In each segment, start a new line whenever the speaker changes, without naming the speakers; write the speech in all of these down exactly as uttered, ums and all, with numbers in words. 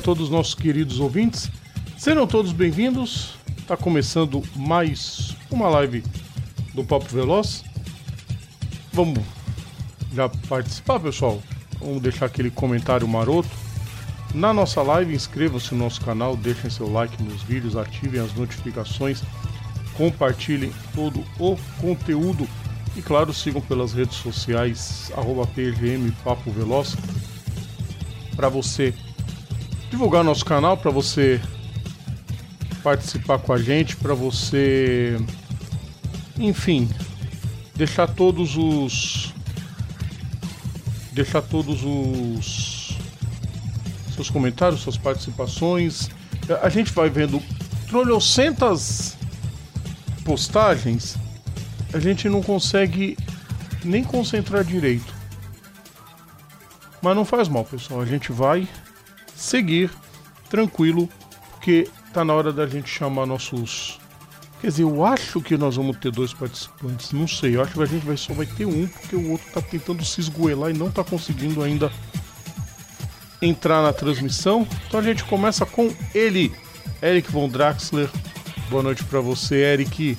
todos os nossos queridos ouvintes. Sejam todos bem-vindos. Está começando mais uma live do Papo Veloz. Vamos já participar, pessoal? Vamos deixar aquele comentário maroto na nossa live. Inscrevam-se no nosso canal, deixem seu like nos vídeos, ativem as notificações, compartilhem todo o conteúdo e, claro, sigam pelas redes sociais arroba P G M Papo Veloz para você divulgar nosso canal, para você participar com a gente, para você, enfim, deixar todos os deixar todos os seus comentários, suas participações. A gente vai vendo trocentas postagens, a gente não consegue nem concentrar direito. Mas não faz mal, pessoal, a gente vai seguir tranquilo, porque tá na hora da gente chamar nossos... Quer dizer, eu acho que nós vamos ter dois participantes, não sei, eu acho que a gente vai, só vai ter um, porque o outro tá tentando se esgoelar e não tá conseguindo ainda entrar na transmissão. Então a gente começa com ele, Eric Von Draxler. Boa noite pra você, Eric.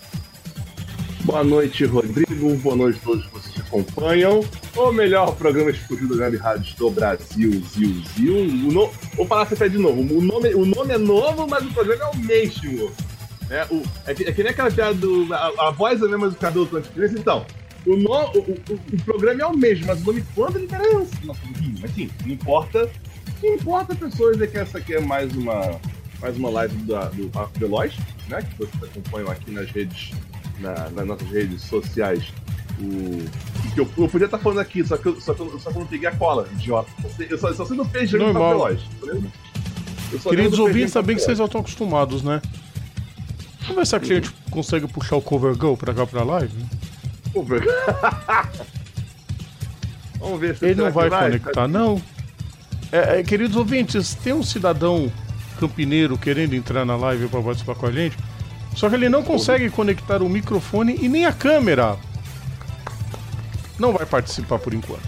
Boa noite, Rodrigo, boa noite a todos que vocês acompanham o melhor programa esportivo do Web Rádio do Brasil, Zil, Zil. O no... Vou falar você de novo, o nome, o nome é novo, mas o programa é o mesmo. É, o, é, que, é que nem aquela piada do... A, a voz é a mesma do cabelo do anticristo. Então, o, no, o, o, o programa é o mesmo, mas o nome quando ele era assim, mas sim, não importa. Não importa, pessoas, é que essa aqui é mais uma, mais uma live do, do Papo Veloz, né? Que vocês acompanham aqui nas redes, na, nas nossas redes sociais. O, que eu, eu podia estar falando aqui, só que eu, só que eu, só que eu não peguei a cola, idiota. Eu só, eu só sei no peixe do Papo Veloz, beleza?
Queridos ouvintes, sabem que vocês já estão acostumados, né? Vamos ver se aqui a gente consegue puxar o Cover Girl pra cá pra live.
Cover Vamos ver se
ele não vai, vai conectar, vai. Não. É, é, queridos ouvintes, tem um cidadão campineiro querendo entrar na live pra participar com a gente, só que ele não consegue conectar o microfone e nem a câmera. Não vai participar por enquanto.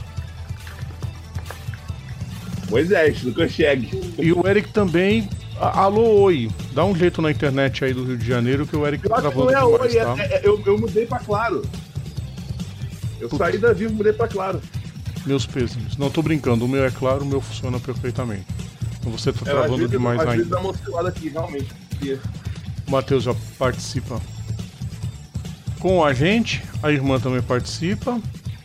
Moisés, não consegue.
E o Eric também. Alô, oi. Dá um jeito na internet aí do Rio de Janeiro que o Eric tá travando
demais,
oi,
tá? É, é, eu, eu mudei pra Claro. Eu Puta. saí da Vivo e mudei pra Claro.
Meus pêsames. Não tô brincando, o meu é Claro, o meu funciona perfeitamente. Então você tá
é,
travando
vezes,
demais
às
ainda.
Vezes dá uma oscilada aqui, realmente.
O Matheus já participa com a gente, a irmã também participa.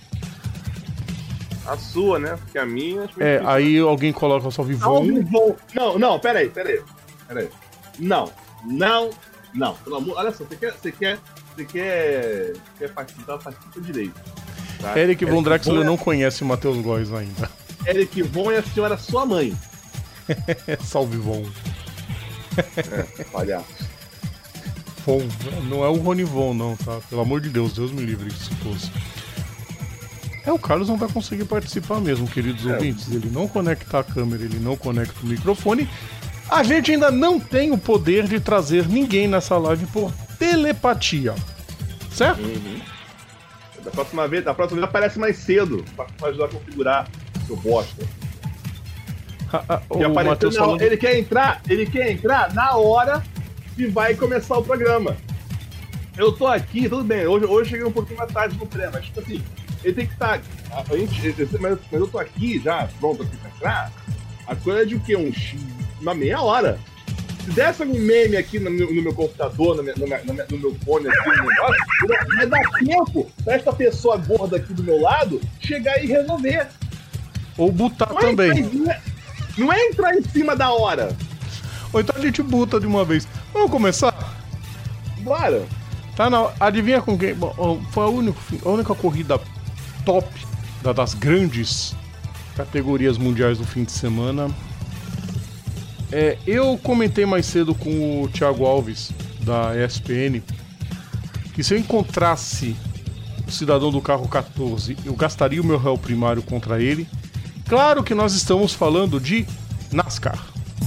A sua, né? Porque a minha...
É, é aí alguém coloca só Vivon.
Não, não, não, peraí, peraí. Peraí. Não, não, não. Pelo amor... Olha só, você quer, você quer, você quer, quer participar, participa direito. Tá?
Eric Von Draxler
é...
não conhece o Matheus Góes ainda.
Eric Von é a senhora sua mãe.
Salve, Von.
É, palhaço.
Von, não é o Rony Von, não, tá? Pelo amor de Deus, Deus me livre que se fosse. É, o Carlos não vai conseguir participar mesmo, queridos é. ouvintes. Ele não conecta a câmera, ele não conecta o microfone. A gente ainda não tem o poder de trazer ninguém nessa live por telepatia. Certo?
Uhum. Da próxima vez, da próxima vez aparece mais cedo pra ajudar a configurar, seu bosta.
Ah, ah, o Matheus
não,
falando...
ele quer entrar, ele quer entrar na hora que vai começar o programa. Eu tô aqui, tudo bem, hoje, hoje eu cheguei um pouquinho mais tarde no pré, mas tipo assim, ele tem que estar. Tá, a gente, mas, mas eu tô aqui já, pronto aqui pra entrar. A coisa é de o quê? Uns, uma meia hora. Se desse algum meme aqui no meu, no meu computador, no meu, no, meu, no meu fone aqui, no negócio, vai dar tempo pra essa pessoa gorda aqui do meu lado chegar e resolver.
Ou botar
não
também.
É entrar, não é entrar em cima da hora.
Ou então a gente buta de uma vez. Vamos começar?
Bora.
Tá na... Adivinha com quem? Bom, foi a única, a única corrida top da, das grandes categorias mundiais do fim de semana. É, eu comentei mais cedo com o Thiago Alves, da E S P N, que se eu encontrasse o cidadão do carro quatorze, eu gastaria o meu réu primário contra ele. Claro que nós estamos falando de NASCAR.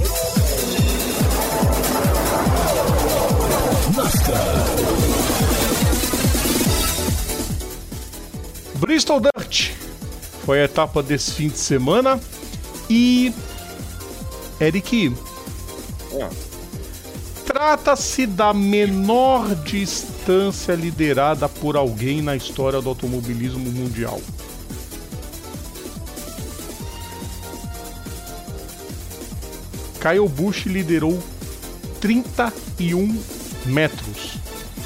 NASCAR. Bristol Dirt foi a etapa desse fim de semana e Eric,
Ah.
trata-se da menor distância liderada por alguém na história do automobilismo mundial. Kyle Busch liderou trinta e um metros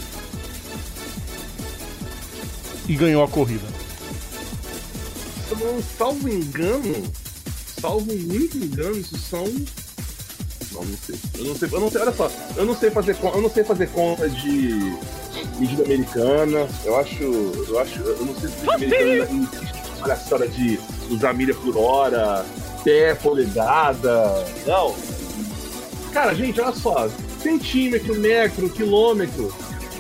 e ganhou a corrida.
Se eu não salvo engano, salvo muito engano, isso são. Não, não sei. Eu não sei, eu não sei, olha só, eu não sei fazer conta, eu não sei fazer conta de medida americana. Eu acho. Eu acho. Eu não sei se medida americana olha a história de usar milha por hora, pé, polegada. Não. Cara, gente, olha só. Centímetro, metro, quilômetro.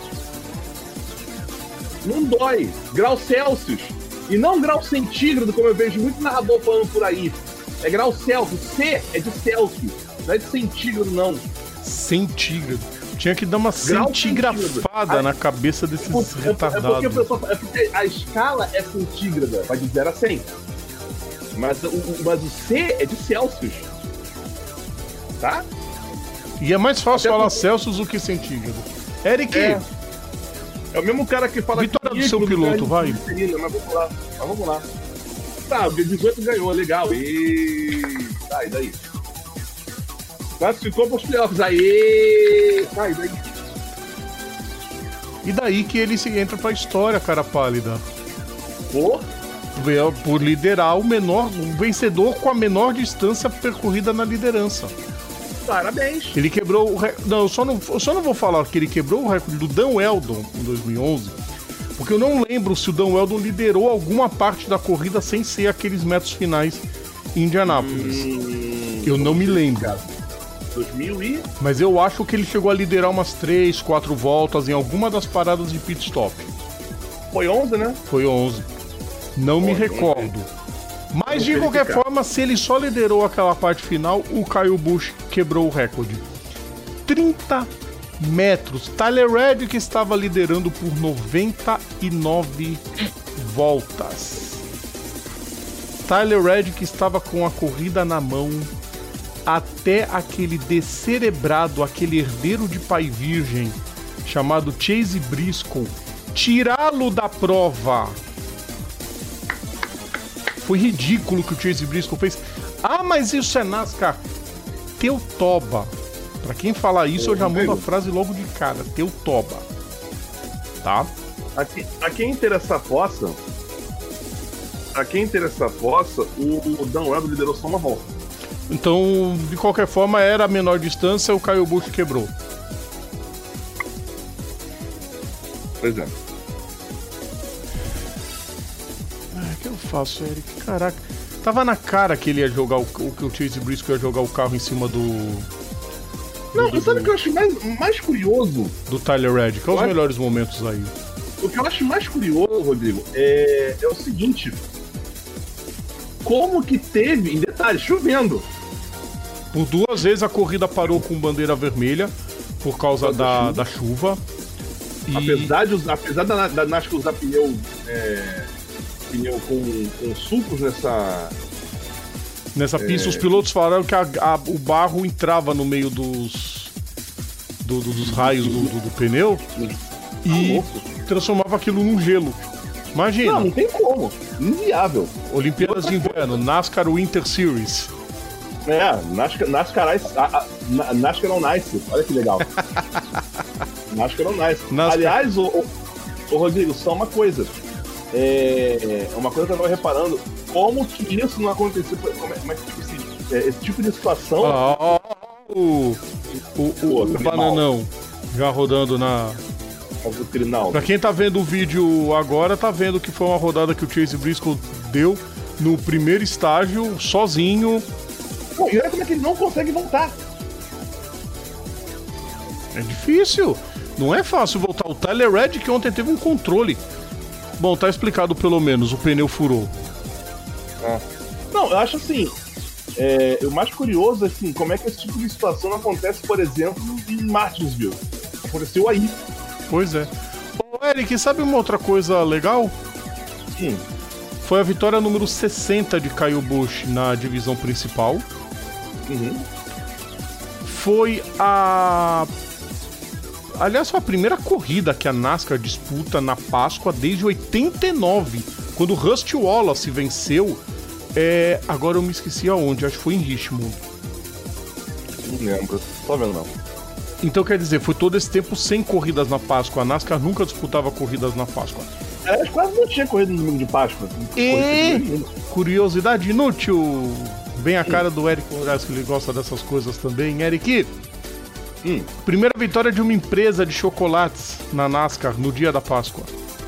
Não dói. Grau Celsius. E não grau centígrado, como eu vejo muito narrador falando por aí. É grau Celsius. C é de Celsius. Não é de centígrado, não.
Centígrado. Tinha que dar uma centigrafada na cabeça desses
é,
retardados.
É porque, pessoal, é porque a escala é centígrada, vai de zero a cem. Mas o, mas o C é de Celsius. Tá?
E é mais fácil
Até
falar
porque...
Celsius do que centígrado. Eric!
É, é o mesmo cara que fala...
Vitória
que
do seu piloto, vai.
Mas vamos lá, mas vamos lá. Tá, o dezoito ganhou, legal. E... Tá, e daí? Classificou para os playoffs. Aê! Tá, e daí?
E daí que ele se entra pra história, cara pálida.
Por?
Por liderar o menor, o vencedor com a menor distância percorrida na liderança.
Parabéns.
Ele quebrou o recorde. Não, eu só não, eu só não vou falar que ele quebrou o recorde do Dan Weldon em dois mil e onze, porque eu não lembro se o Dan Weldon liderou alguma parte da corrida sem ser aqueles metros finais em Indianápolis. Hum, eu não me lembro.
Cara. dois mil e...
Mas eu acho que ele chegou a liderar umas três, quatro voltas em alguma das paradas de pit stop.
Foi onze, né?
Foi onze. Não Pô, me recordo. Mas de qualquer verificar. forma, se ele só liderou aquela parte final, o Kyle Busch quebrou o recorde. trinta metros. Tyler Reddick estava liderando por noventa e nove voltas. Tyler Reddick estava com a corrida na mão até aquele descerebrado, aquele herdeiro de pai virgem chamado Chase Briscoe tirá-lo da prova. Foi ridículo o que o Chase Briscoe fez. Ah, mas isso é NASCAR. Teu toba. Pra quem falar isso, eu, eu já mando a frase logo de cara. Teu toba. Tá?
A, que, a quem interessar possa, a quem interessar possa, o, o Dan Weldon liderou só uma volta.
Então, de qualquer forma, era a menor distância, o Kyle Busch quebrou.
Pois é.
O que eu faço, Eric? Caraca. Tava na cara que ele ia jogar o que o Chase Briscoe ia jogar o carro em cima do.
Não,
do,
sabe o
do,
que eu acho mais, mais curioso?
Do Tyler Reddick. Quais os
acho...
melhores momentos aí?
O que eu acho mais curioso, Rodrigo, é, é o seguinte. Como que teve, em detalhe, chovendo.
Por duas vezes a corrida parou com bandeira vermelha por causa da, da chuva.
E... Apesar, de, apesar da, da NASCAR usar pneu. É... pneu com, com sulcos nessa...
Nessa pista, é... os pilotos falaram que a, a, o barro entrava no meio dos... Do, do, dos raios do, do, do pneu e ah, transformava aquilo num gelo. Imagina.
Não, não tem como. Inviável.
Olimpíadas de Inverno, NASCAR Winter Series.
É, NASCAR, NASCAR, a, a, NASCAR on Ice. Olha que legal. NASCAR on Ice. NASCAR. Aliás, o, o, o Rodrigo, só uma coisa. É uma coisa que eu tava reparando, como que isso não aconteceu, como é, como é que tipo, assim, é, esse tipo de situação...
Ah, o o, o, o, o bananão já rodando na... Pra quem tá vendo o vídeo agora, tá vendo que foi uma rodada que o Chase Briscoe deu no primeiro estágio, sozinho.
Pô, e olha como é que ele não consegue voltar.
É difícil, não é fácil voltar. O Tyler Reddick ontem teve um controle. Bom, tá explicado pelo menos, o pneu furou.
Ah. Não, eu acho assim, é, o mais curioso é assim, como é que esse tipo de situação acontece, por exemplo, em Martinsville. Aconteceu aí.
Pois é. Ô, Eric, sabe uma outra coisa legal?
Sim.
Foi a vitória número sessenta de Kyle Busch na divisão principal.
Uhum.
foi a... Aliás, foi a primeira corrida que a NASCAR disputa na Páscoa desde oitenta e nove, quando o Rusty Wallace venceu. É... Agora eu me esqueci aonde, acho que foi em Richmond.
Não lembro, tô vendo não.
Então quer dizer, foi todo esse tempo sem corridas na Páscoa. A NASCAR nunca disputava corridas na Páscoa.
É, quase não tinha corrida no domingo de Páscoa.
E curiosidade inútil, bem a cara do Eric Moraes, que ele gosta dessas coisas também. Eric, hum. primeira vitória de uma empresa de chocolates na NASCAR no dia da Páscoa.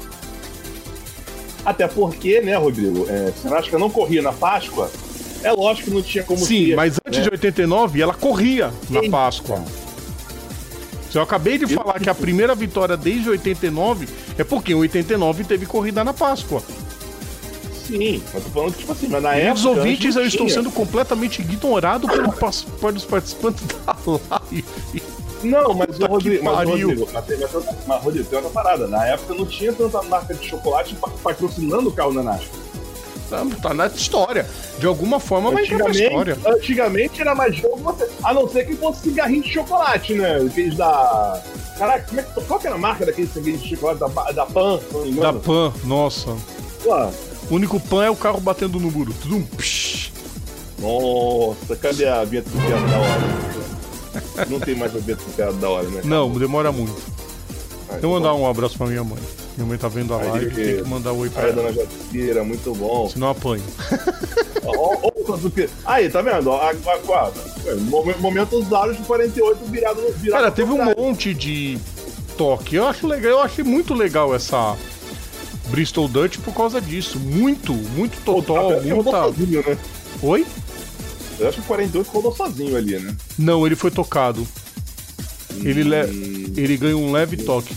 Até porque, né, Rodrigo, é, se a NASCAR não corria na Páscoa, é lógico que não tinha como...
Sim,
ter,
mas antes
né?
de oitenta e nove, ela corria na
Sim.
Páscoa. Eu acabei de falar que a primeira vitória desde oitenta e nove é porque em oitenta e nove teve corrida na Páscoa.
Sim, eu tô falando que, tipo assim, mas na
E
época...
os ouvintes, eu estou
tinha.
sendo completamente ignorado pelo, pelos participantes da live.
Não, mas o Rodrigo, mas,
pariu.
Rodrigo, mas, tem- mas, mas, Rodrigo, tem outra parada. Na época não tinha tanta marca de chocolate pa- patrocinando o carro da NASCAR.
Tá, tá na história. De alguma forma vai entrar na história.
Antigamente era mais jogo, você, a não ser que fosse cigarrinho de chocolate, né? Aqueles da... Caraca, como é que, qual que era a marca daquele cigarrinho de chocolate da, da Pan? Se não me
Da
engano?
Pan, nossa.
Pô,
O único Pan é o carro batendo no muro. Tudum, psh.
nossa, cadê a vinheta do piada da hora? Não tem mais a vinheta do piada da hora, né?
Não, demora muito.
Ah,
Eu vou mandar um abraço pra minha mãe. Minha mãe tá vendo a
Aí,
live, tem que mandar um oi pra
Aí,
ela.
dona Jacira, muito bom.
Senão apanho.
Ó, ó, ó, do que- Aí, tá vendo? Ó, a- a- a- momen- Momentos áureos de quarenta e oito virado no virado
Cara,
ao
teve um
contrário.
monte de toque. Eu acho legal, eu achei muito legal essa Bristol Dutch por causa disso. Muito, muito totó,
Até que rodou
muita.
sozinho, né?
Oi?
Eu acho que o quarenta e oito rodou sozinho ali, né?
Não, ele foi tocado. Ele, le...
Hum,
ele ganhou um leve toque.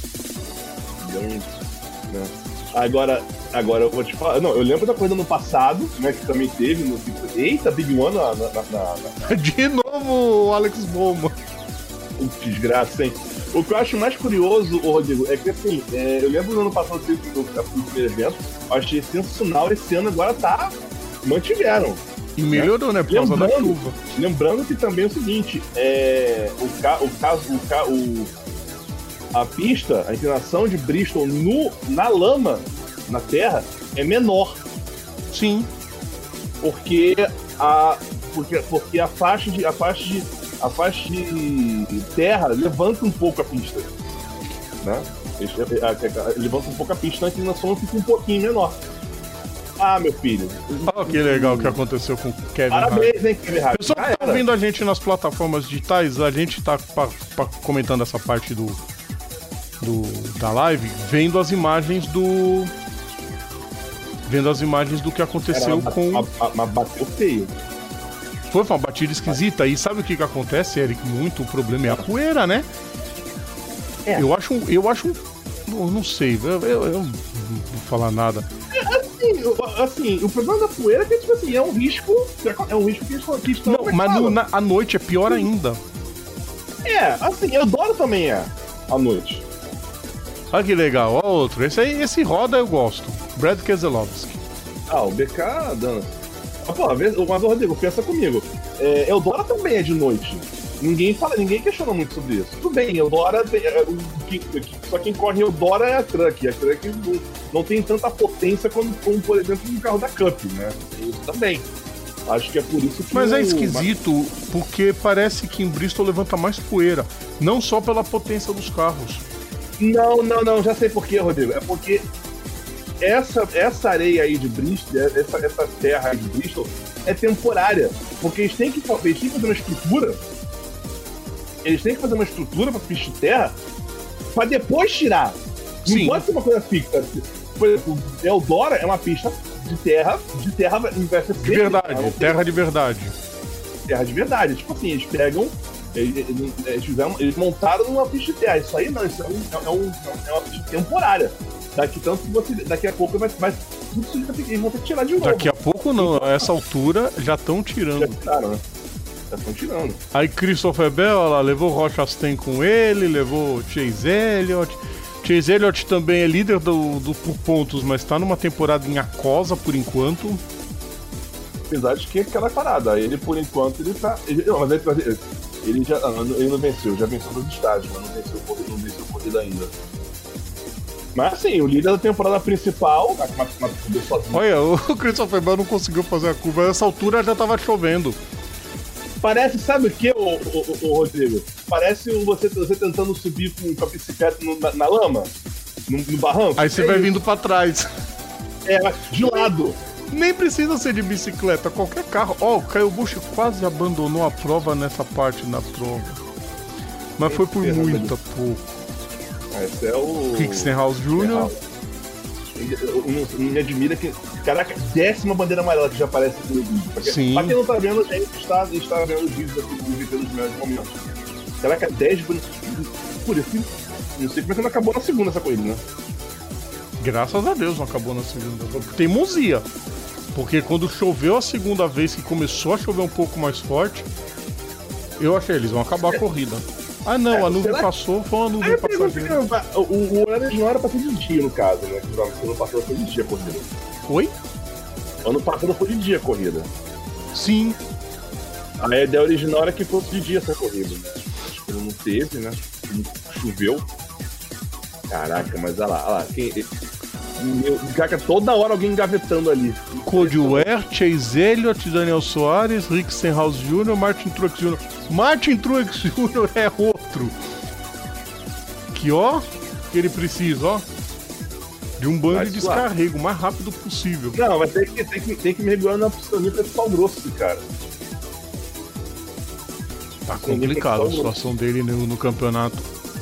né? Agora, agora eu vou te falar. Não, eu lembro da coisa no passado, né? Que também teve no. Eita, Big One na. na, na, na...
De novo, o Alex Bowman.
Que desgraça, hein? O que eu acho mais curioso, ô Rodrigo, é que assim, é, eu lembro no ano passado que eu fui no primeiro evento, eu achei sensacional, esse ano agora tá. Mantiveram.
E melhorou, né? Por causa da
Lembrando-
chuva.
Lembrando que também é o seguinte, é, o, ca, o caso, o, ca, o a pista, a inclinação de Bristol no, na lama, na terra, é menor,
Sim.
porque a, porque, porque a faixa de a faixa de a faixa de terra levanta um pouco a pista, né? A- a- a- Levanta um pouco a pista, a inclinação fica um pouquinho menor. Ah, meu filho.
Olha que legal que aconteceu com o Kevin Hart.
Parabéns, hein, Kevin Hart.
Pessoal
Já
que tá
era.
ouvindo a gente nas plataformas digitais, a gente tá pa- pa- comentando essa parte do, do da live, vendo as imagens do vendo as imagens do que aconteceu
Era,
com
mas- mas- mas bateu feio.
foi uma batida esquisita. E sabe o que que acontece, Eric? Muito o problema é a poeira, né?
É.
Eu acho um- eu acho um, eu não sei, eu, eu- eu não vou falar nada.
Assim, o- assim, o problema da poeira é que, tipo assim, é um risco. É um risco que eles que estão.
Não, mas no, na, à noite é pior ainda.
É, assim, Eudoro também é. À noite.
Olha que legal, ó outro. Esse aí, esse roda eu gosto. Brad Keselowski.
Ah, o B K dança. Ah, pô, às vezes- mas, ô, Rodrigo, pensa comigo. É, Eudora também é de noite. Ninguém fala, ninguém questiona muito sobre isso. Tudo bem, Eudora tem, é, o que- só quem corre em Eudora é a Truck. A Truck não, não tem tanta potência como, como, por exemplo, um carro da Cup, né? Isso também. Acho que é por isso que.
Mas é
o-
esquisito, porque parece que em Bristol levanta mais poeira. Não só pela potência dos carros.
Não, não, não, já sei por quê, Rodrigo. É porque essa, essa areia aí de Bristol, essa, essa terra aí de Bristol, é temporária. Porque eles têm que, fa- eles têm que fazer uma estrutura. Eles têm que fazer uma estrutura pra pista de terra pra depois tirar. Não
Sim.
pode ser uma coisa fixa. Por exemplo, Eldora é uma pista de terra, de terra vai ser
De verdade,
é uma
terra de verdade.
terra de verdade. Tipo assim, eles pegam. Eles, eles, eles fizeram- eles montaram uma pista de terra. Isso aí não, isso é, um, é, um, é uma pista temporária. Daqui tanto que você. Daqui a pouco vai. vai tudo isso vai ter que- eles vão ter que tirar de novo.
Daqui a pouco não, a essa altura já estão
Já
tirando.
tiraram, né? Já estão tirando.
Aí Christopher Bell, olha lá, levou Rocha Chastain com ele, levou Chase Elliott. Chase Elliott também é líder do, do por pontos, mas tá numa temporada em aquosa por enquanto.
Apesar de que é aquela parada. Ele, por enquanto, ele tá. Ele, não, mas ele, Ele já ele não venceu, já venceu nos estágios, mas não venceu, não venceu corrida ainda. Mas assim, o líder da temporada principal, sozinho.
Olha, o Christopher Bell não conseguiu fazer a curva, nessa altura já tava chovendo.
Parece, sabe o que, ô, ô, ô, Rodrigo? Parece você, você tentando subir com, com a bicicleta no, na, na lama, no, no barranco.
Aí você é vai isso. vindo pra trás.
É, de lado.
Nem precisa ser de bicicleta, qualquer carro. Ó, oh, o Kyle Busch quase abandonou a prova nessa parte da prova. Mas foi por muito pouco.
Esse é o...
Rick Stenhouse Júnior
Não me admira que... Caraca, décima bandeira amarela que já aparece aqui no vídeo. Porque,
Sim.
Pra quem não tá vendo, a gente está, está vendo os vídeos aqui do V T dos melhores momentos. Caraca, dez bandeiras... Por isso, não sei como é que não acabou na segunda essa corrida, né?
Graças a Deus não acabou na segunda. Teimosia. Porque quando choveu a segunda vez, que começou a chover um pouco mais forte, eu achei, eles vão acabar a corrida. Ah não, é, a nuvem passou, foi uma nuvem passageira.
O, o horário não era pra ser de dia, no caso, né? O ano passado foi de dia a corrida.
Oi?
Ano passado foi de dia a corrida.
Sim.
A ideia original era que fosse de dia essa corrida, né? Acho que não teve, né? Choveu. Caraca, mas olha lá, olha lá. Quem... Meu, cara, toda hora alguém engavetando ali.
Cody Ware, Chase Elliott, Daniel Soares, Rick Stenhouse Júnior, Martin Truex Júnior Martin Truex Júnior é outro. Que ó, que ele precisa, ó, de um bando de descarrego o mais rápido possível.
Não, mas tem que, tem que, tem que mergulhar na piscininha pra esse pau grosso, cara.
Tá complicado a situação dele no, no campeonato.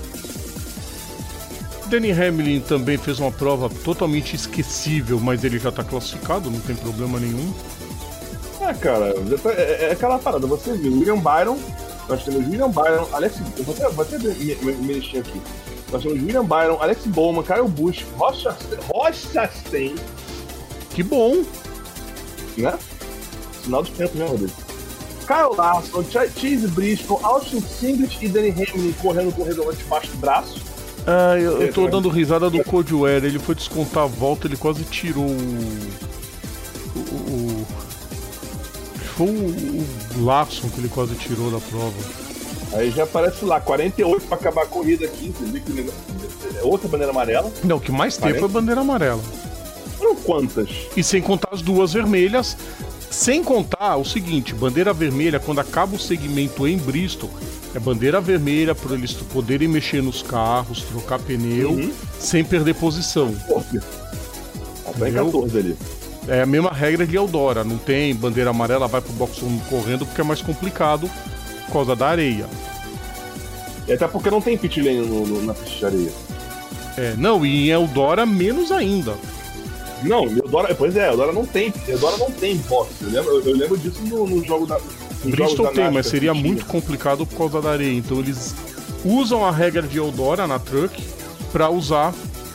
Denny Hamlin também fez uma prova totalmente esquecível, mas ele já tá classificado, não tem problema nenhum.
É, cara, é, é aquela parada, você viu, William Byron, nós temos William Byron, Alex, eu vou até, vou até me, me, me mexer aqui. Nós temos William Byron, Alex Bowman, Kyle Busch, Ross Chastain.
Que bom!
Né? Sinal dos tempos, né, Rodrigo? Kyle Larson, Chase Briscoe, Austin Cindric e Denny Hamlin correndo com o redolante debaixo do braço.
Ah, eu, eu tô dando risada do Cody Ware, ele foi descontar a volta, ele quase tirou o... o, o foi o, o Larson que ele quase tirou da prova.
Aí já aparece lá, quarenta e oito pra acabar a corrida aqui, entendeu? Outra bandeira amarela.
Não, o que mais teve foi bandeira amarela.
Foram quantas?
E sem contar as duas vermelhas, sem contar o seguinte, bandeira vermelha, quando acaba o segmento em Bristol, é bandeira vermelha para eles poderem mexer nos carros, trocar pneu, uhum. sem perder posição.
Tá em quatorze ali.
É a mesma regra de Eldora, não tem bandeira amarela, vai pro box um correndo porque é mais complicado por causa da areia.
E até porque não tem pit lane no, no, na pista de areia.
É, não, e em Eldora menos ainda.
Não, Eldora, pois é, Eldora não tem, Eldora não tem box. Eu lembro, eu, eu lembro disso no, no jogo da.
Bristol tem, mas seria muito complicado por causa da areia. Então eles usam a regra de Eldora na Truck para usar.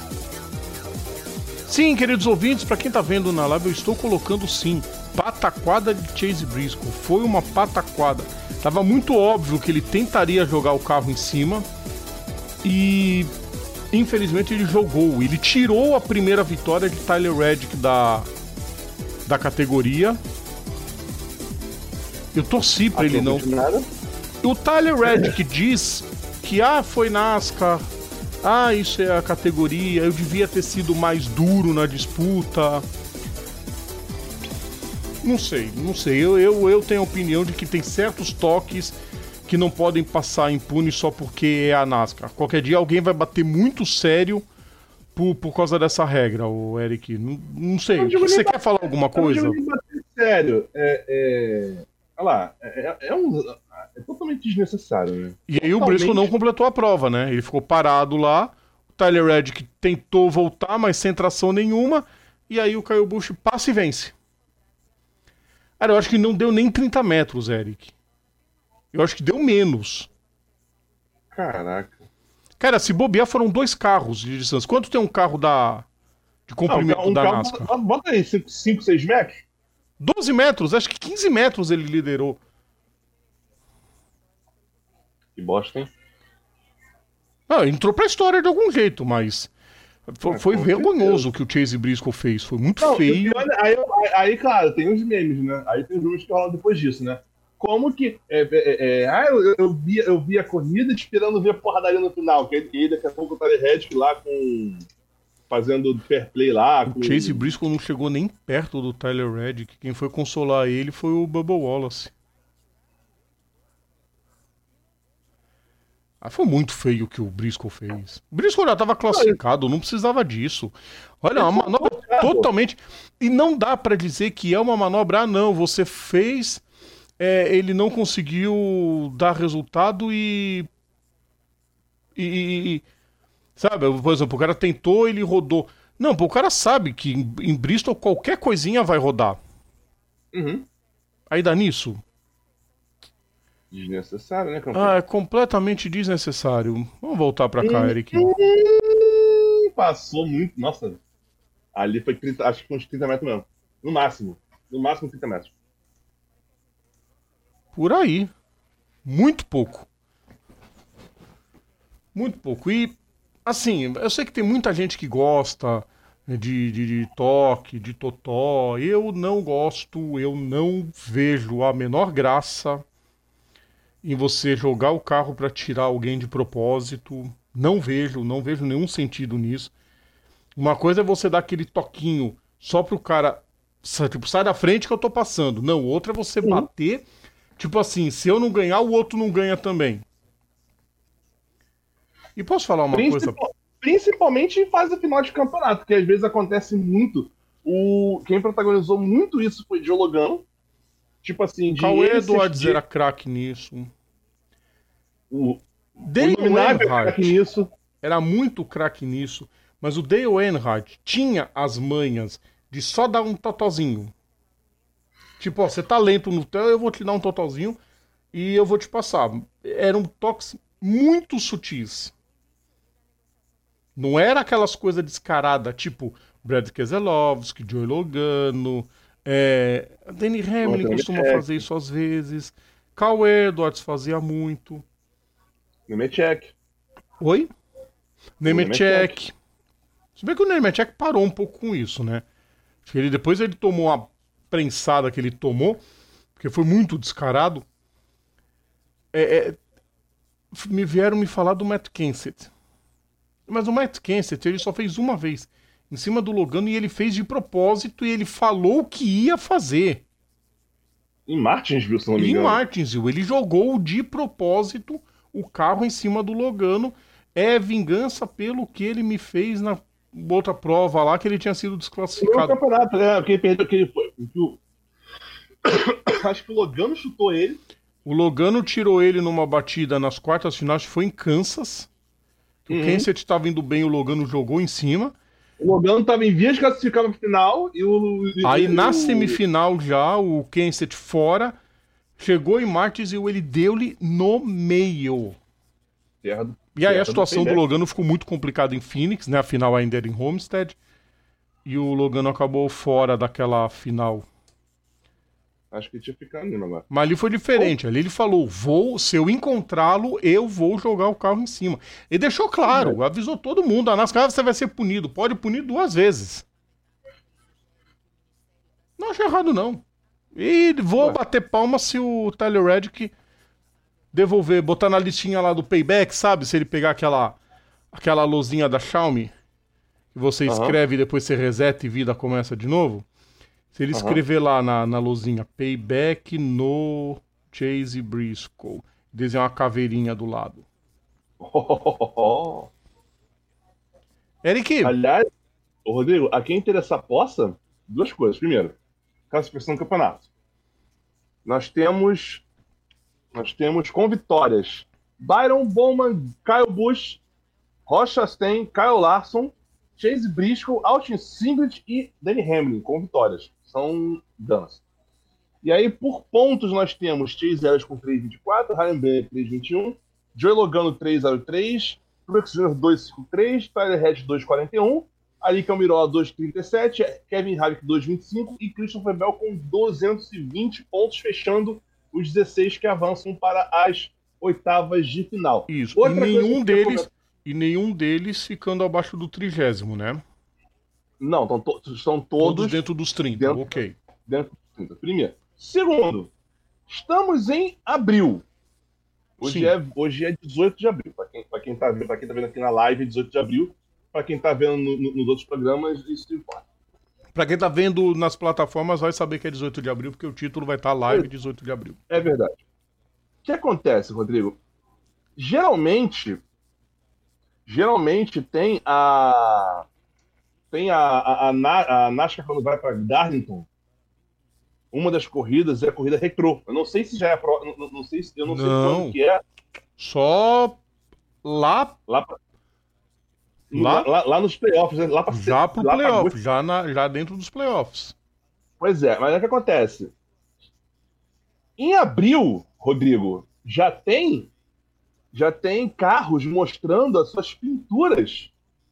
Sim, queridos ouvintes, para quem tá vendo na live, eu estou colocando sim pataquada de Chase Briscoe. Foi uma pataquada. Tava muito óbvio que ele tentaria jogar o carro em cima e infelizmente ele jogou. Ele tirou a primeira vitória de Tyler Reddick da, da categoria. Eu torci pra ele não.
Nada.
O Tyler Reddick diz que ah, foi NASCAR, ah, isso é a categoria, eu devia ter sido mais duro na disputa. Não sei, não sei. Eu, eu, eu tenho a opinião de que tem certos toques que não podem passar impune só porque é a NASCAR. Qualquer dia alguém vai bater muito sério por, por causa dessa regra, o Eric. Não, não sei. Não, você quer falar alguma coisa?
Não, bater sério. É. é... Olha lá, é, é, um, é totalmente desnecessário, né?
E aí totalmente... o Briscoe não completou a prova, né? Ele ficou parado lá, o Tyler Reddick tentou voltar, mas sem tração nenhuma, e aí o Kyle Busch passa e vence. Cara, eu acho que não deu nem trinta metros, Eric. Eu acho que deu menos.
Caraca.
Cara, se bobear foram dois carros de distância. Quanto tem um carro da... de comprimento ah, um, um da carro, NASCAR?
Bota aí, cinco, seis metros?
doze metros, acho que quinze metros ele liderou.
Que bosta, hein?
Não, entrou pra história de algum jeito, mas foi, é, foi vergonhoso o que o Chase Briscoe fez. Foi muito não, feio.
Aí, aí, aí, claro, tem os memes, né? Aí tem os memes que rolam depois disso, né? como que. É, é, é, ah, eu, eu, vi, eu vi a corrida esperando ver a porradaria no final. Que aí daqui a pouco o Tyler Reddick lá com. Fazendo fair play lá.
O
com...
Chase Briscoe não chegou nem perto do Tyler Reddick. Quem foi consolar ele foi o Bubba Wallace. Ah, foi muito feio o que o Briscoe fez. O Briscoe já estava classificado, não precisava disso. Olha, uma manobra totalmente. E não dá para dizer que é uma manobra, ah, não, você fez, é, ele não conseguiu dar resultado e. E. Sabe, por exemplo, o cara tentou, ele rodou. Não, pô, o cara sabe que em, em Bristol qualquer coisinha vai rodar.
Uhum.
Aí dá nisso.
Desnecessário, né, campeão?
Ah, é completamente desnecessário. Vamos voltar pra cá,
hum,
Eric.
Hum, passou muito. Nossa, ali foi trinta, acho que uns trinta metros mesmo. No máximo. No máximo trinta metros.
Por aí. Muito pouco. Muito pouco. E, assim, eu sei que tem muita gente que gosta de, de, de toque, de totó. Eu não gosto, eu não vejo a menor graça em você jogar o carro para tirar alguém de propósito. Não vejo, não vejo nenhum sentido nisso. Uma coisa é você dar aquele toquinho só pro cara, tipo, sai da frente que eu tô passando. Não, outra é você bater, tipo assim, se eu não ganhar, o outro não ganha também. E posso falar uma
Principal,
coisa?
Principalmente em fase final de campeonato, que às vezes acontece muito. O, quem protagonizou muito isso foi Joe Logano. Tipo assim, de
Cauê Edwards
de...
era craque nisso.
O,
Dale
o
Earnhardt
nisso.
era muito craque nisso, mas o Dale Earnhardt tinha as manhas de só dar um totozinho. Tipo, ó, você tá lento no tel, eu vou te dar um totozinho e eu vou te passar. Eram toques muito sutis. Não era aquelas coisas descaradas, tipo Brad Keselowski, Joey Logano, é, Danny Hamlin costuma fazer isso às vezes, Cal Edwards fazia muito.
Nemechek.
Oi? Nemechek. Se bem que o Nemechek parou um pouco com isso, né? Acho que ele, depois ele tomou a prensada que ele tomou, porque foi muito descarado. É, é, me vieram me falar do Matt Kenseth. Mas o Matt Kenseth, ele só fez uma vez em cima do Logano e ele fez de propósito e ele falou que ia fazer.
Em Martinsville, se não me
engano. Em
Martinsville,
ele jogou de propósito o carro em cima do Logano. É vingança pelo que ele me fez na outra prova lá, que ele tinha sido desclassificado.
No campeonato, é, porque ele perdeu aquele foi. Acho que o Logano chutou ele.
O Logano tirou ele numa batida nas quartas finais, foi em Kansas. Uhum. O Kenseth estava indo bem, o Logano jogou em cima.
O Logano estava em vias de classificar no final e o... E
aí
o...
na semifinal já, o Kenseth fora, chegou em Martinsville, ele deu-lhe no meio.
Terra,
e aí a situação do, do Logano ficou muito complicada em Phoenix, né? A final ainda era em Homestead. E o Logano acabou fora daquela final.
Acho que tinha ficado mesmo agora.
Mas ali foi diferente. Oh. Ali ele falou, vou, se eu encontrá-lo, eu vou jogar o carro em cima. Ele deixou claro, é. avisou todo mundo. A NASCAR você vai ser punido. Pode punir duas vezes. Não acho errado, não. E vou é. bater palma se o Tyler Reddick devolver, botar na listinha lá do payback, sabe? Se ele pegar aquela, aquela luzinha da Xiaomi, que você escreve e depois você reseta e vida começa de novo. Se ele escrever uhum. lá na, na luzinha, payback no Chase Briscoe, desenhar uma caveirinha do lado.
Oh.
Eric!
Aliás, ô Rodrigo, a quem interessa a aposta, duas coisas. Primeiro, classificação do campeonato. Nós temos, nós temos com vitórias Byron Bowman, Kyle Busch, Rocha Stein, Kyle Larson, Chase Briscoe, Austin Cindric e Danny Hamlin com vitórias. São danos. E aí, por pontos, nós temos Chase Elliott com três vírgula vinte e quatro, Ryan Blaney três vírgula vinte e um, Joey Logano três vírgula zero três, Truex Júnior dois vírgula cinquenta e três, Tyler Reddick dois vírgula quarenta e um, Alícia Almirola dois vírgula trinta e sete, Kevin Harvick dois vírgula vinte e cinco e Christopher Bell com duzentos e vinte pontos, fechando os dezesseis que avançam para as oitavas de final.
Isso, Outra e nenhum deles... E nenhum deles ficando abaixo do trigésimo, né?
Não, estão to- estão todos...
Todos dentro dos trinta,
dentro,
ok.
Dentro dos trinta. Primeiro. Segundo, Estamos em abril. Hoje é, hoje é dezoito de abril. Para quem, pra quem, tá, pra quem tá vendo aqui na live, é dezoito de abril. Para quem tá vendo no, no, nos outros programas, isso importa.
Para quem tá vendo nas plataformas, vai saber que é dezoito de abril, porque o título vai estar live dezoito de abril.
É verdade. O que acontece, Rodrigo? Geralmente, geralmente tem a tem a, a, a, a NASCAR quando vai para Darlington. Uma das corridas é a corrida retrô. Eu não sei se já é a pro... não, não sei se eu não, não sei quando que é.
Só lá
lá pra...
lá,
lá, lá nos playoffs, né? Lá pra...
já pro lá playoff, pra... já na já dentro dos playoffs.
Pois é, mas é o que acontece. Em abril, Rodrigo, já tem já tem carros mostrando as suas pinturas.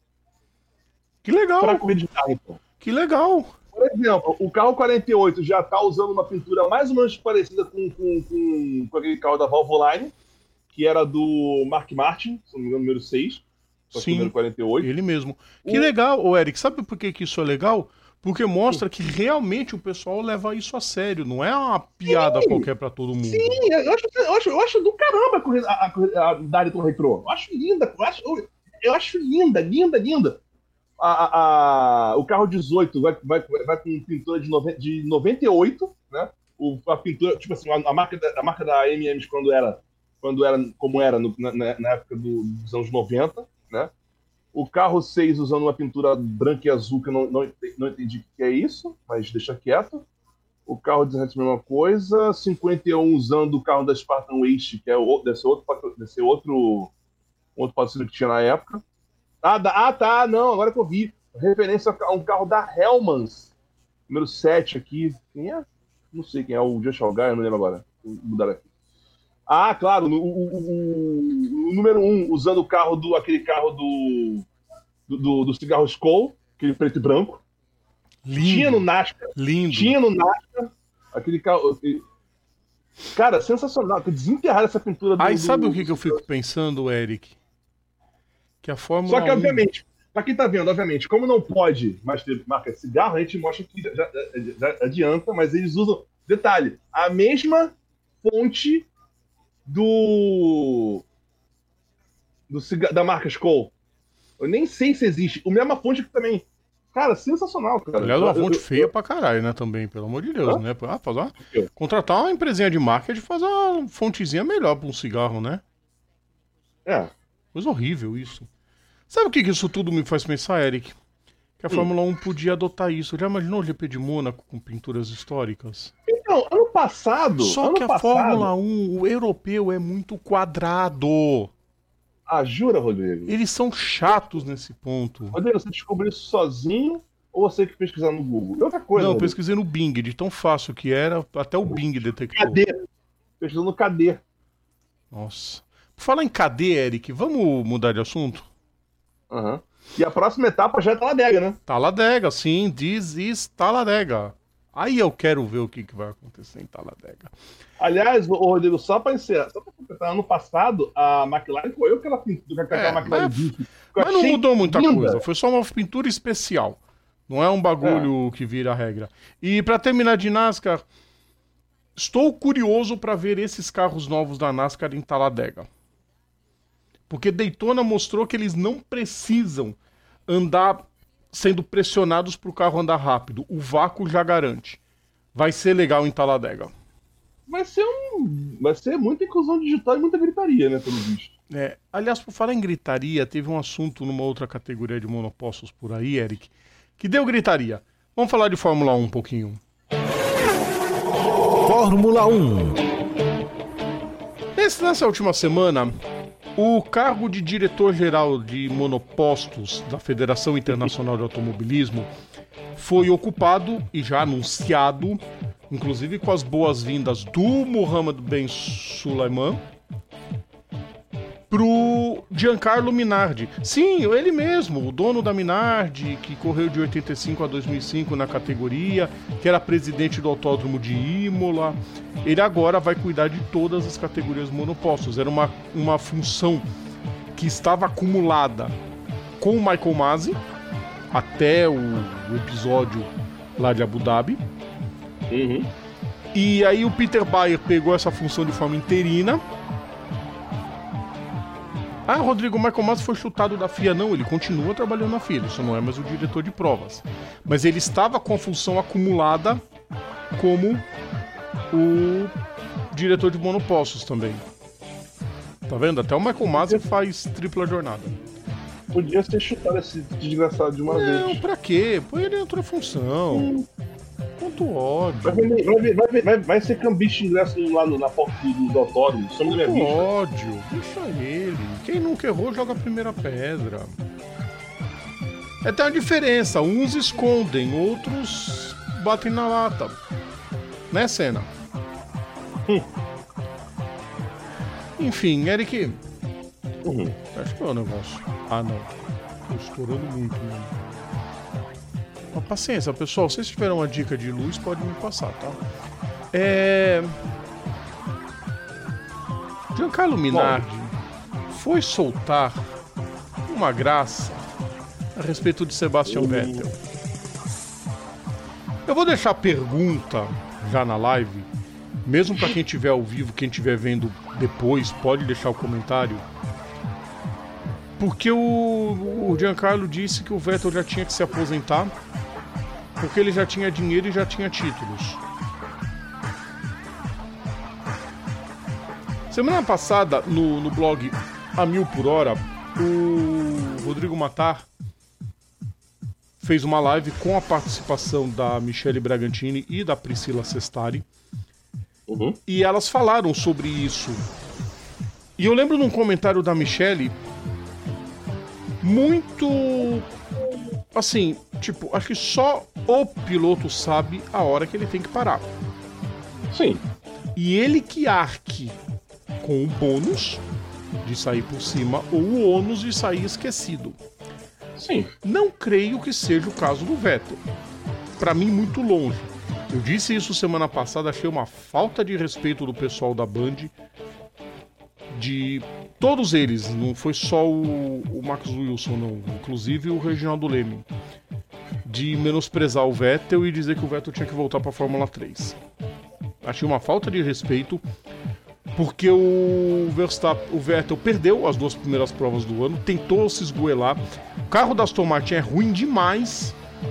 Que legal.
Para corrida de Darlington.
Que legal.
Por exemplo, o carro quarenta e oito já está usando uma pintura mais ou menos parecida com, com, com, com aquele carro da Valvoline, que era do Mark Martin, se não me engano, número seis.
Sim,
número quarenta e oito.
Ele mesmo. O... Que legal, ô Eric, sabe por que, que isso é legal? Porque mostra Sim. que realmente o pessoal leva isso a sério, não é uma piada Sim. qualquer para todo mundo.
Sim, eu acho, eu acho, eu acho do caramba a corrida, a, a, a Darlington Retrô. Eu acho linda, eu acho, eu acho linda, linda, linda. A, a, a, o carro dezoito vai, vai, vai com pintura de, noventa, de noventa e oito, né? O, a pintura, tipo assim, a, a, marca da, a marca da M Ms quando era, quando era como era no, na, na época do, dos anos noventa, né? O carro seis usando uma pintura branca e azul, que eu não, não, não entendi o que é isso, mas deixa quieto. O carro dezessete, mesma coisa. cinquenta e um usando o carro da Spartan Waste, que é o, deve ser outro, deve ser outro, outro patrocínio que tinha na época. Ah, da, ah, tá, não, agora que eu vi. Referência a um carro da Hellmann's, número sete aqui. Quem é? Não sei quem é, o Just Guy, eu não lembro agora. Vou mudar aqui. Ah, claro, o, o, o, o número um, usando o carro do, aquele carro do, do, do, do cigarro Skoll, aquele preto e branco.
Lindo.
Tinha no NASCAR.
Lindo.
Tinha no NASCAR, aquele carro... Aquele... Cara, sensacional, desenterrar essa pintura do...
Aí sabe
do,
o que, que eu fico pensando, Eric? Que a Fórmula
Só que,
um...
obviamente, pra quem tá vendo, obviamente, como não pode mais ter marca de cigarro, a gente mostra que já, já, já adianta, mas eles usam, detalhe, a mesma fonte do, do cigarro, da marca Skoll. Eu nem sei se existe. A mesma fonte que também. Cara, sensacional, cara.
Aliás, uma fonte
eu,
feia
eu...
pra caralho, né, também, pelo amor de Deus,
Hã?
né? Ah, fazer uma... Contratar uma empresinha de marketing e fazer uma fontezinha melhor pra um cigarro, né?
É.
Coisa horrível isso. Sabe o que, que isso tudo me faz pensar, Eric? Que a hum. Fórmula um podia adotar isso. Já imaginou o G P de Mônaco com pinturas históricas?
Então, ano passado...
Só
ano
que a
passado...
Fórmula um, o europeu, é muito quadrado.
Ah, jura, Rodrigo?
Eles são chatos nesse ponto.
Rodrigo, você descobriu isso sozinho ou você que pesquisar no Google? E outra coisa,
Não, eu
Rodrigo.
pesquisei no Bing, de tão fácil que era, até o Bing detectou.
Cadê? Pesquisando no Cadê.
Nossa. Por falar em cadê, Eric, vamos mudar de assunto?
Uhum. E a próxima etapa já é Talladega, né?
Talladega, sim, this is Talladega. Aí eu quero ver o que, que vai acontecer em Talladega.
Aliás, o Rodrigo, só para encerrar, só para completar, ano passado a McLaren foi eu que ela pintou, aquela
é,
McLaren
mas, mas não mudou muita linda. coisa, foi só uma pintura especial. Não é um bagulho é. que vira a regra. E para terminar de NASCAR, estou curioso para ver esses carros novos da NASCAR em Talladega. Porque Daytona mostrou que eles não precisam andar sendo pressionados para o carro andar rápido. O vácuo já garante. Vai ser legal em Talladega.
Vai ser um, vai ser muita inclusão digital e muita gritaria, né, pelo visto.
É, aliás, por falar em gritaria, teve um assunto numa outra categoria de monopostos por aí, Eric, que deu gritaria. Vamos falar de Fórmula um um pouquinho.
Fórmula um.
Nesse, nessa última semana, o cargo de diretor-geral de monopostos da Federação Internacional de Automobilismo foi ocupado e já anunciado, inclusive com as boas-vindas do Mohammed Ben Sulayem, pro Giancarlo Minardi. Sim, ele mesmo, o dono da Minardi, que correu de oitenta e cinco a dois mil e cinco na categoria, que era presidente do Autódromo de Imola. Ele agora vai cuidar de todas as categorias monopostos. Era uma, uma função que estava acumulada com o Michael Masi até o, o episódio lá de Abu Dhabi.
Uhum.
E aí o Peter Bayer pegou essa função de forma interina. Ah, Rodrigo, o Michael Masi foi chutado da F I A. Não, ele continua trabalhando na F I A, ele só não é mais o diretor de provas. Mas ele estava com a função acumulada como o diretor de monopostos também. Tá vendo? Até o Michael Masi faz tripla jornada.
Podia ser chutado esse desgraçado de uma
não,
vez.
Não, pra quê? Põe ele em outra função. Hum. Quanto ódio.
Vai, vai, vai, vai, vai ser cambista de ingresso lá no, na porta do, do autódromo.
Quanto ódio. Deixa ele. Quem nunca errou, joga a primeira pedra. É, tem uma diferença. Uns escondem, outros batem na lata. Né, Senna? Hum. Enfim, Eric.
Uhum.
Acho que é o negócio. Ah, não. Tô estourando muito, né? Mas paciência, pessoal. Se vocês tiverem uma dica de luz, pode me passar, tá? É... Giancarlo Minardi Bom. foi soltar uma graça a respeito de Sebastian uhum. Vettel. Eu vou deixar a pergunta já na live, mesmo para quem estiver ao vivo, quem estiver vendo depois, pode deixar o comentário. Porque o, o Giancarlo disse que o Vettel já tinha que se aposentar, porque ele já tinha dinheiro e já tinha títulos. Semana passada, no, no blog A Mil Por Hora, o Rodrigo Matar fez uma live com a participação da Michele Bragantini e da Priscila Sestari.
Uhum.
E elas falaram sobre isso. E eu lembro num comentário da Michele muito... assim, tipo, acho que só o piloto sabe a hora que ele tem que parar.
Sim.
E ele que arque com o bônus de sair por cima ou o ônus de sair esquecido.
Sim.
Não creio que seja o caso do Vettel. Pra mim, muito longe. Eu disse isso semana passada, achei uma falta de respeito do pessoal da Band, de todos eles, não foi só o, o Max Wilson, não, inclusive o Reginaldo Leme, de menosprezar o Vettel e dizer que o Vettel tinha que voltar pra Fórmula três. Achei uma falta de respeito, porque o Verstappen, o Vettel perdeu as duas primeiras provas do ano, tentou se esgoelar. O carro da Aston Martin é ruim demais.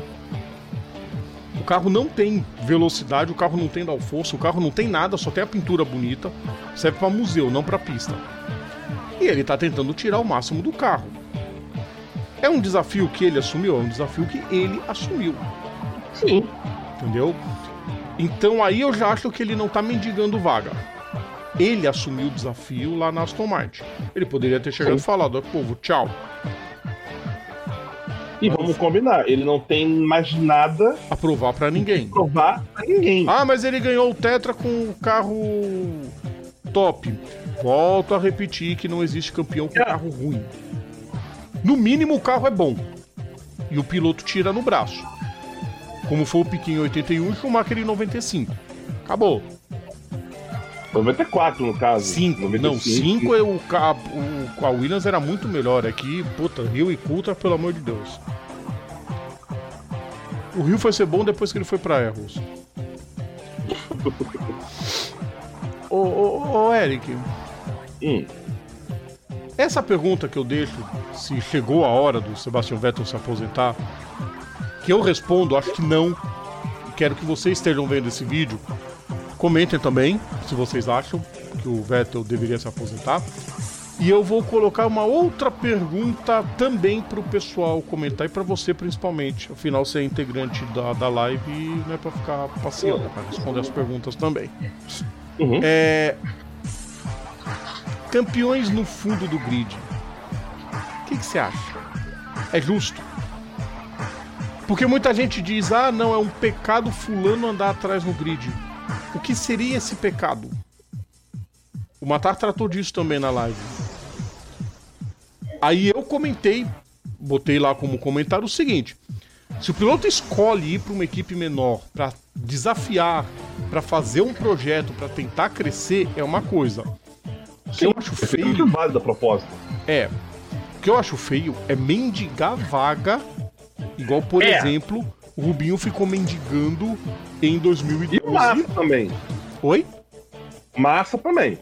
O carro não tem velocidade, o carro não tem downforce, o carro não tem nada, só tem a pintura bonita. Serve para museu, não para pista. E ele tá tentando tirar o máximo do carro. É um desafio que ele assumiu? É um desafio que ele assumiu.
Sim.
Entendeu? Então aí eu já acho que ele não tá mendigando vaga. Ele assumiu o desafio lá na Aston Martin. Ele poderia ter chegado Sim. e falado, povo, tchau.
E vamos combinar, ele não tem mais nada
a provar pra ninguém.
Provar pra ninguém.
Ah, mas ele ganhou o Tetra com o carro top. Volto a repetir que não existe campeão com é. carro ruim. No mínimo o carro é bom. E o piloto tira no braço. Como foi o Piquet em oitenta e um e o Schumacher em noventa e cinco. Acabou.
noventa e quatro no caso.
cinco. Não, cinco é o, o a Williams era muito melhor. Aqui, puta, Rio e Coulter, pelo amor de Deus. O Rio foi ser bom depois que ele foi pra Erros. ô, ô, ô, Eric.
Hum.
Essa pergunta que eu deixo, se chegou a hora do Sebastian Vettel se aposentar, que eu respondo, acho que não. Quero que vocês estejam vendo esse vídeo. Comentem também se vocês acham que o Vettel deveria se aposentar. E eu vou colocar uma outra pergunta também para o pessoal comentar e para você principalmente. Afinal, você é integrante da, da live e não é para ficar passeando, é para responder as perguntas também.
Uhum.
É... Campeões no fundo do grid. O que, que você acha? É justo? Porque muita gente diz, ah, não, é um pecado fulano andar atrás no grid. O que seria esse pecado? O Matar tratou disso também na live. Aí eu comentei, botei lá como comentário o seguinte: se o piloto escolhe ir para uma equipe menor para desafiar, para fazer um projeto, para tentar crescer, é uma coisa. O que
Sim,
eu acho feio
da proposta.
é o que eu acho feio é mendigar vaga, igual por
é.
exemplo o Rubinho ficou mendigando em dois mil e doze.
E o Massa também.
Oi?
Massa também.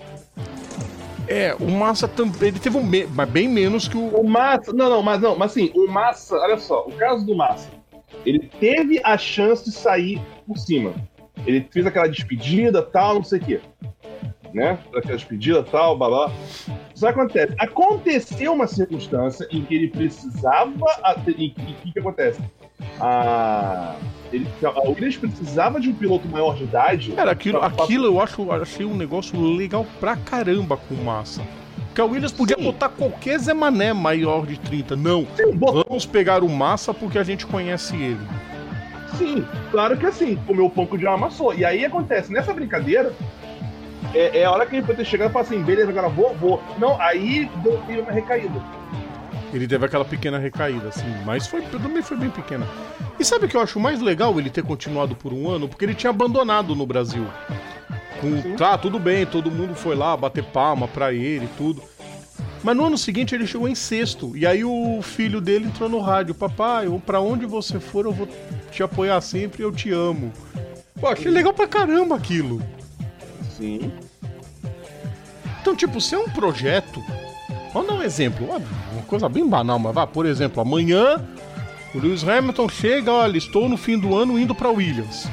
É, o Massa também. Ele teve um. Me... Mas bem menos que o.
O Massa. Não, não, mas não, mas assim, o Massa, olha só, o caso do Massa, ele teve a chance de sair por cima. Ele fez aquela despedida, tal, não sei o quê. Né? Aquela despedida, tal, blá blá. Isso acontece. Aconteceu uma circunstância em que ele precisava. Em que, que acontece? A. Ele, a Williams precisava de um piloto maior de idade.
Cara, aquilo,
pra, pra...
aquilo eu acho, achei um negócio legal pra caramba com o Massa. Porque a Williams podia Sim. botar qualquer Zé Mané maior de trinta. Não, Sim, vamos pegar o Massa porque a gente conhece ele.
Sim, claro que assim, comeu o pão que o diabo amassou. E aí acontece, nessa brincadeira, é, é a hora que ele pode ter chegado e falar assim, beleza, agora vou, vou. Não, aí deu uma recaída.
Ele teve aquela pequena recaída, assim, mas foi, também foi bem pequena. E sabe o que eu acho mais legal ele ter continuado por um ano? Porque ele tinha abandonado no Brasil. Com, tá, tudo bem, todo mundo foi lá bater palma pra ele e tudo. Mas no ano seguinte ele chegou em sexto. E aí o filho dele entrou no rádio. Papai, pra onde você for eu vou te apoiar sempre, eu te amo. Pô, achei legal pra caramba aquilo.
Sim.
Então, tipo, se é um projeto... Vamos dar um exemplo, uma coisa bem banal, mas vá, por exemplo, amanhã o Lewis Hamilton chega, olha, estou no fim do ano indo para Williams.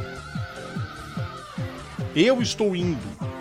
Eu estou indo.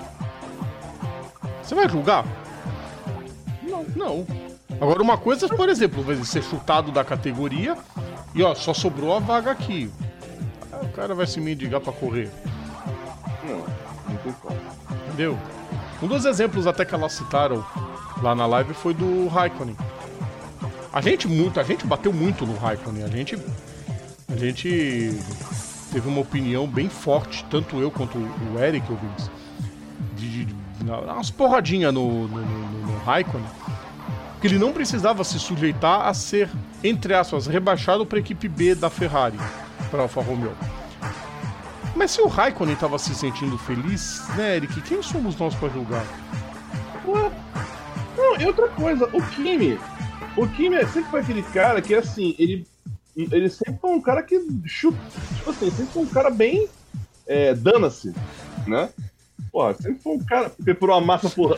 Você vai julgar? Não, não. Agora uma coisa, por exemplo, vai ser chutado da categoria e ó, só sobrou a vaga aqui. Aí o cara vai se mendigar para correr.
Não, não tem como.
Entendeu? Um dos exemplos até que elas citaram lá na live foi do Raikkonen. A gente muito, a gente bateu muito no Raikkonen. A gente, a gente teve uma opinião bem forte, tanto eu quanto o Eric, ouvintes, de, de, de umas porradinhas no, no, no, no Raikkonen, que ele não precisava se sujeitar a ser, entre aspas, rebaixado para a equipe B da Ferrari, para Alfa Romeo. Mas se o Raikkonen estava se sentindo feliz, né, Eric, quem somos nós para julgar?
Ué, não, e outra coisa, o Kimi, o Kimi sempre foi aquele cara que, assim, ele, ele sempre foi um cara que chuta, tipo assim, sempre foi um cara bem é, dana-se, né? Porra, sempre foi um cara que por uma massa, porra.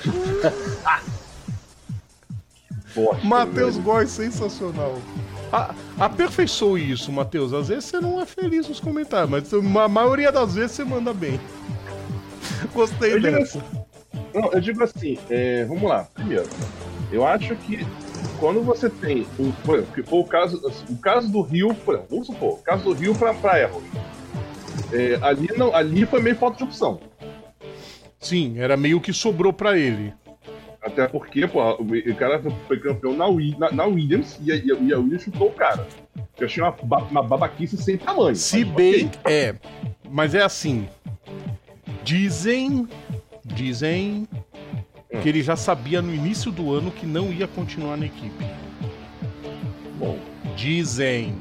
Matheus Góes, sensacional. A, aperfeiçoe isso, Matheus. Às vezes você não é feliz nos comentários, mas a maioria das vezes você manda bem. Gostei
eu
dessa.
Digo assim, não, eu digo assim, é, vamos lá. Primeiro, eu acho que quando você tem, um, por exemplo, que foi o caso, o caso do Rio, por exemplo, vamos supor, o caso do Rio para pra Errol. É, ali, não, ali foi meio falta de opção.
Sim, era meio que sobrou pra ele.
Até porque, pô, o cara foi campeão na, na, na Williams e a, e a Williams chutou o cara. Eu achei uma, uma babaquice sem tamanho.
Se
mas,
bem,
okay.
é. Mas é assim. Dizem. Dizem. Hum. Que ele já sabia no início do ano que não ia continuar na equipe.
Bom.
Dizem.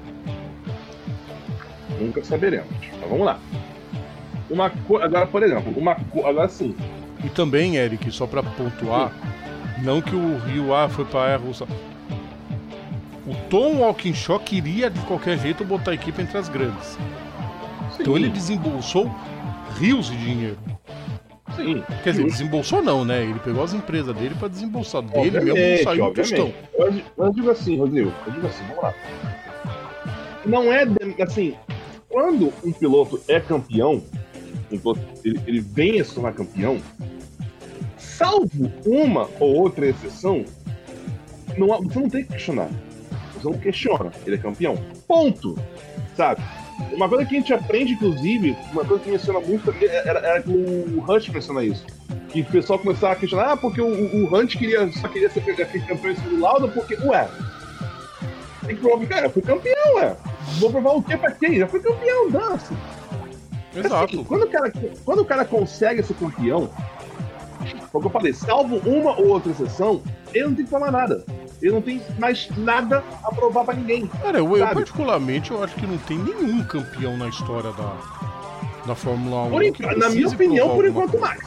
Nunca saberemos. Mas vamos lá. Uma co... Agora, por exemplo, uma co... Agora sim.
E também, Eric, só pra pontuar, sim. Não que o Rio A foi pra Errol. O Tom Walkinshaw queria de qualquer jeito botar a equipe entre as grandes. Sim. Então ele desembolsou rios de dinheiro.
Sim.
Quer dizer, desembolsou não, né? Ele pegou as empresas dele pra desembolsar. Dele mesmo não saiu do tostão.
Eu, eu digo assim, Rodrigo, eu digo assim, vamos lá. Não é assim, quando um piloto é campeão, ele, ele vem a se tornar campeão, salvo uma ou outra exceção, não, você não tem que questionar. Você não questiona, ele é campeão. Ponto. Sabe? Uma coisa que a gente aprende, inclusive, uma coisa que menciona muito também, era, era que o Hunt menciona isso. Que o pessoal começava a questionar, ah, porque o, o Hunt queria, só queria ser campeão em cima do Lauda, porque, ué, tem que provar, cara, eu fui campeão, ué. Vou provar o quê pra quem? Já fui campeão, dança.
Exato.
Assim, quando, o cara, quando o cara consegue ser campeão, como eu falei, salvo uma ou outra exceção, ele não tem que falar nada. Ele não tem mais nada a provar pra ninguém.
Cara, eu, eu particularmente, eu acho que não tem nenhum campeão na história da, da Fórmula um.
Por enquanto, na minha opinião, por enquanto, o Max.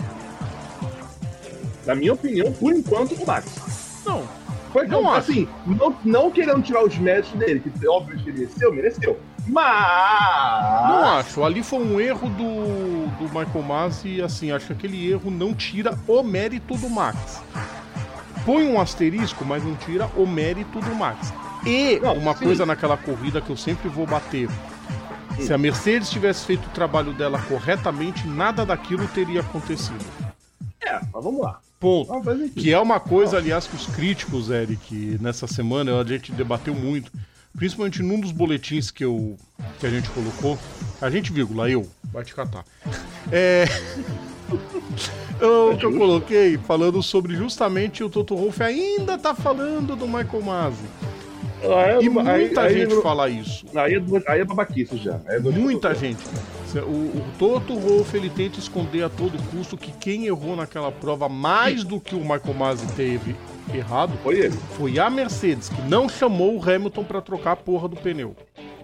Na minha opinião, por enquanto, o Max.
Não.
Foi, não, assim, não, não querendo tirar os méritos dele, que óbvio que ele mereceu, mereceu. Mas...
Não acho. Ali foi um erro do, do Michael Masi e, assim, acho que aquele erro não tira o mérito do Max. Põe um asterisco, mas não tira o mérito do Max. E não, uma sim. coisa naquela corrida que eu sempre vou bater. Se a Mercedes tivesse feito o trabalho dela corretamente, nada daquilo teria acontecido.
É, mas vamos lá.
Ponto. Que é uma coisa, aliás, que os críticos, Eric, nessa semana a gente debateu muito, principalmente num dos boletins que, eu, que a gente colocou. A gente, vírgula, eu, vai te catar. É... O que eu coloquei falando sobre justamente o Toto Wolff ainda tá falando do Michael Masi.
Ah, é,
e muita
aí,
gente
aí,
fala isso.
Aí é, aí é babaquice já. É
muita gente. O, o Toto Wolff, ele tenta esconder a todo custo que quem errou naquela prova mais do que o Michael Masi teve errado
foi ele.
Foi a Mercedes, que não chamou o Hamilton pra trocar a porra do pneu.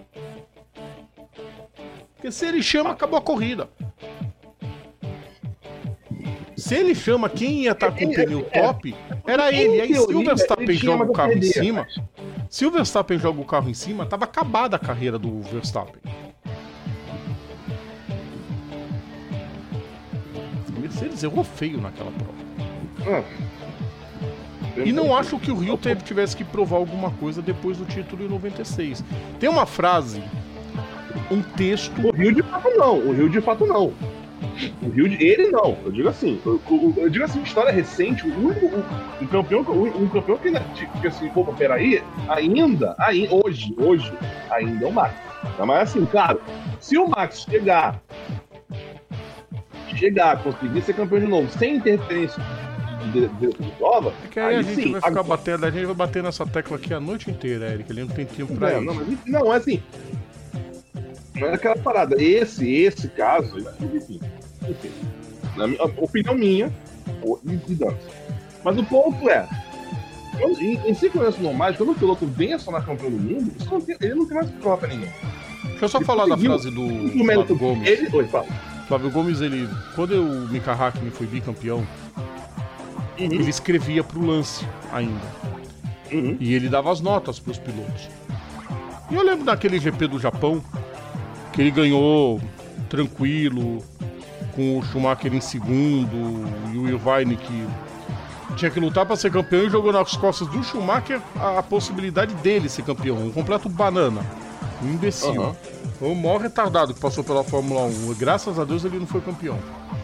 Porque se ele chama, acabou a corrida. Se ele chama, quem ia estar com o pneu top era ele. E aí, se o Verstappen joga o carro em cima, se o Verstappen joga o carro em cima, tava acabada a carreira do Verstappen. A Mercedes errou feio naquela prova. E não acho que o Rio tivesse que provar alguma coisa depois do título em noventa e seis. Tem uma frase, um texto...
O Rio de fato não, o Rio de fato não. O Rio de... Ele não, eu digo assim, eu, eu, eu digo assim, história recente, o único, um campeão, um campeão que, que assim, pô, peraí, ainda, ainda, hoje, hoje, ainda é o Max. Mas assim, claro, se o Max chegar, chegar, conseguir ser campeão de novo, sem interferência de, de, de, de prova,
é que aí, aí a gente
sim,
vai ficar
a...
batendo, a gente vai bater nessa tecla aqui a noite inteira, Eric, ele não tem tempo pra
é,
isso.
Não, mas, não, assim, não é aquela parada, esse, esse caso, enfim, enfim, na minha, opinião minha, e dane. Mas o ponto é, em, em circunstâncias normais, quando o piloto vem a se tornar campeão do mundo, isso não tem, ele não tem mais prova pra ninguém.
Deixa eu só ele falar da frase do, do Flávio Gomes.
Ele, oi, fala.
Flávio Gomes, ele, quando o Mika Hakkinen foi bicampeão, uhum. ele escrevia pro Lance ainda.
Uhum.
E ele dava as notas pros pilotos. E eu lembro daquele G P do Japão, que ele ganhou tranquilo, com o Schumacher em segundo, e o Irvine que tinha que lutar para ser campeão e jogou nas costas do Schumacher a, a possibilidade dele ser campeão. Um completo banana. Um imbecil. Uhum. Foi o maior retardado que passou pela Fórmula um. Graças a Deus ele não foi campeão.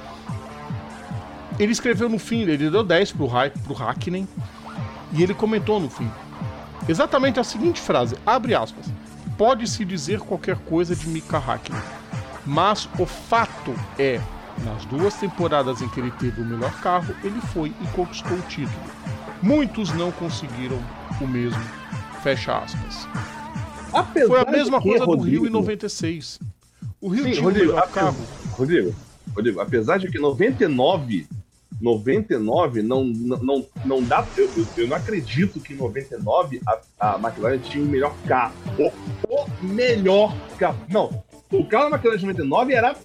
Ele escreveu no fim, ele deu dez pro, Ra- pro Hakkinen e ele comentou no fim exatamente a seguinte frase, abre aspas: pode-se dizer qualquer coisa de Mika Hakkinen, mas o fato é, nas duas temporadas em que ele teve o melhor carro, ele foi e conquistou o título. Muitos não conseguiram o mesmo, fecha aspas.
Apesar
foi a mesma
que,
coisa do
Rodrigo,
Rio em noventa e seis. O Rio
sim,
tinha
Rodrigo,
o melhor
apesar,
carro.
Rodrigo, Rodrigo, apesar de que noventa e nove, noventa e nove não, não, não, não dá. Eu, eu, eu não acredito que em noventa e nove a, a McLaren tinha o melhor carro. O, o melhor carro. Não, o carro da McLaren de noventa e nove era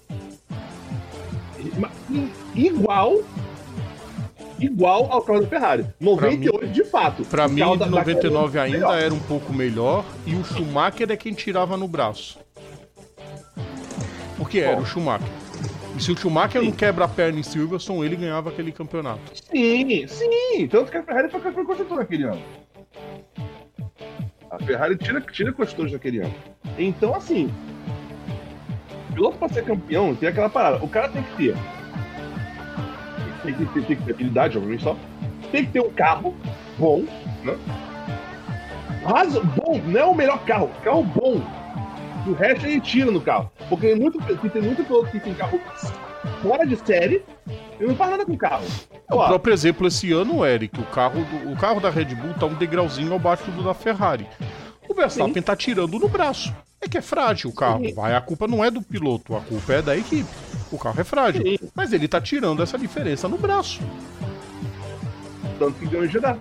igual. Igual ao carro da Ferrari. noventa e oito, mim, de fato.
Pra mim, de noventa e nove ainda melhor. Era um pouco melhor. E o Schumacher é quem tirava no braço. Porque Bom. Era o Schumacher. E se o Schumacher sim. não quebra a perna em Silverstone, ele ganhava aquele campeonato.
Sim, sim. Tanto que a Ferrari foi campeão construtor naquele ano. A Ferrari tira, tira construtores naquele ano. Então, assim, o piloto pra ser campeão tem aquela parada. O cara tem que ter Tem que, ter, tem que ter habilidade, obviamente, só. Tem que ter um carro bom, né? Mas bom, não é o melhor carro, carro bom. O resto ele tira no carro. Porque tem muito, tem muito piloto que tem carro fora de série e não faz nada com o carro.
O Ó, próprio exemplo esse ano, Eric, o carro, do, o carro da Red Bull tá um degrauzinho abaixo do da Ferrari. O Verstappen sim. tá tirando no braço. É que é frágil o carro. Sim. Vai, a culpa não é do piloto, a culpa é da equipe. O carro é frágil, sim. mas ele tá tirando essa diferença no braço.
Tanto que ganhou em Jeddah.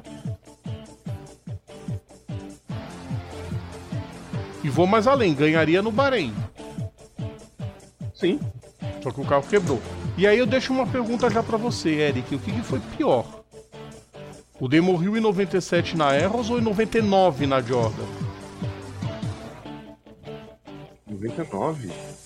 E vou mais além, ganharia no Bahrein.
Sim.
Só que o carro quebrou. E aí eu deixo uma pergunta já pra você, Eric. O que, que foi pior? O Damon Hill em noventa e sete na Arrows ou em noventa e nove na Jordan?
noventa e nove?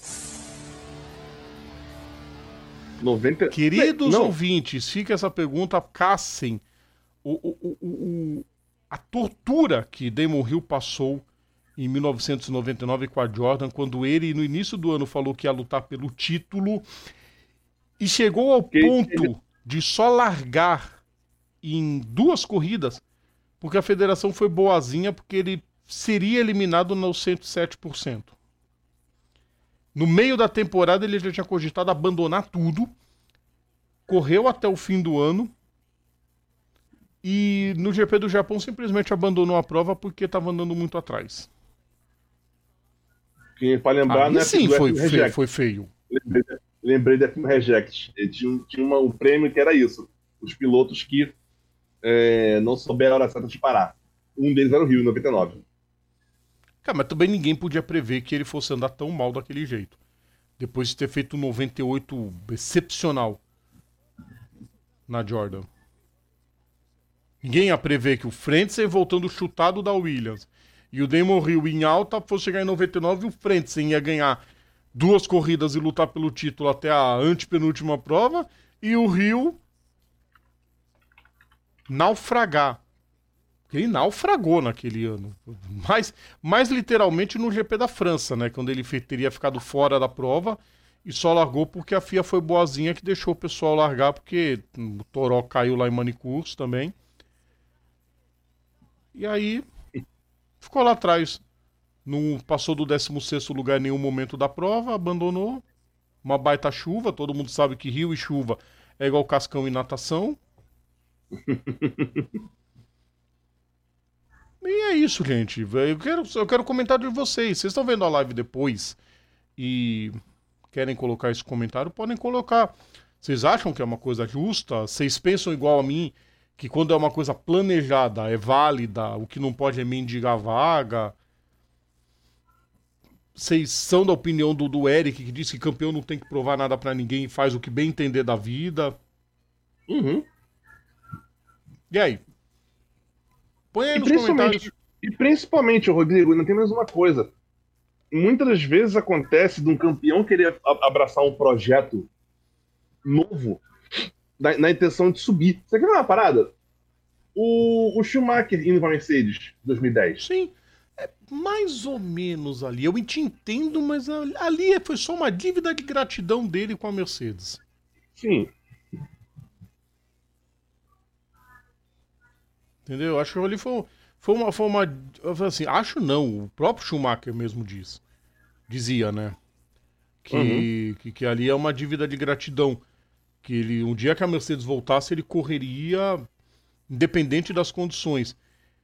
noventa...
Queridos
Não.
ouvintes, fica essa pergunta, caçem o, o, o, o, a tortura que Damon Hill passou em mil novecentos e noventa e nove com a Jordan, quando ele, no início do ano, falou que ia lutar pelo título e chegou ao
Que-
ponto de só largar em duas corridas, porque a federação foi boazinha, porque ele seria eliminado nos cento e sete por cento. No meio da temporada, ele já tinha cogitado abandonar tudo, correu até o fim do ano e no G P do Japão simplesmente abandonou a prova porque estava andando muito atrás.
Que, pra lembrar,
Aí
né?
sim
do
foi,
F M
fe-
Reject.
foi feio.
Lembrei, lembrei da F M Reject. Ele tinha, um- tinha uma- um prêmio que era isso. Os pilotos que é, não souberam a hora certa de parar. Um deles era o Rio, em noventa e nove.
Cara, mas também ninguém podia prever que ele fosse andar tão mal daquele jeito. Depois de ter feito um noventa e oito excepcional na Jordan. Ninguém ia prever que o Frentzen voltando chutado da Williams e o Damon Hill em alta fosse chegar em noventa e nove e o Frentzen ia ganhar duas corridas e lutar pelo título até a antepenúltima prova e o Hill naufragar. Porque ele naufragou naquele ano. Mais, mais literalmente no G P da França, né? Quando ele fe- teria ficado fora da prova e só largou porque a F I A foi boazinha que deixou o pessoal largar, porque o Toró caiu lá em Manicourt também. E aí ficou lá atrás. Não passou do décimo sexto lugar em nenhum momento da prova, abandonou. Uma baita chuva, todo mundo sabe que rio e chuva é igual cascão e natação. E é isso, gente. Eu quero, eu quero comentário de vocês. Vocês estão vendo a live depois e querem colocar esse comentário? Podem colocar. Vocês acham que é uma coisa justa? Vocês pensam igual a mim, que quando é uma coisa planejada é válida, o que não pode é mendigar vaga? Vocês são da opinião do, do Eric, que diz que campeão não tem que provar nada pra ninguém e faz o que bem entender da vida?
Uhum.
E aí? Põe aí
E
nos comentários.
principalmente, e principalmente, Rodrigo, ainda tem mais uma coisa. Muitas das vezes acontece de um campeão querer a- abraçar um projeto novo na, na intenção de subir. Você quer ver uma parada? O, o Schumacher indo para Mercedes em dois mil e dez.
Sim, é mais ou menos ali. Eu te entendo, mas a- ali foi só uma dívida de gratidão dele com a Mercedes.
Sim.
Entendeu? Acho que ali foi, foi uma. Foi uma eu falei assim, acho não, o próprio Schumacher mesmo diz. Dizia, né? Que, que, que ali é uma dívida de gratidão. Que ele, um dia que a Mercedes voltasse, ele correria independente das condições.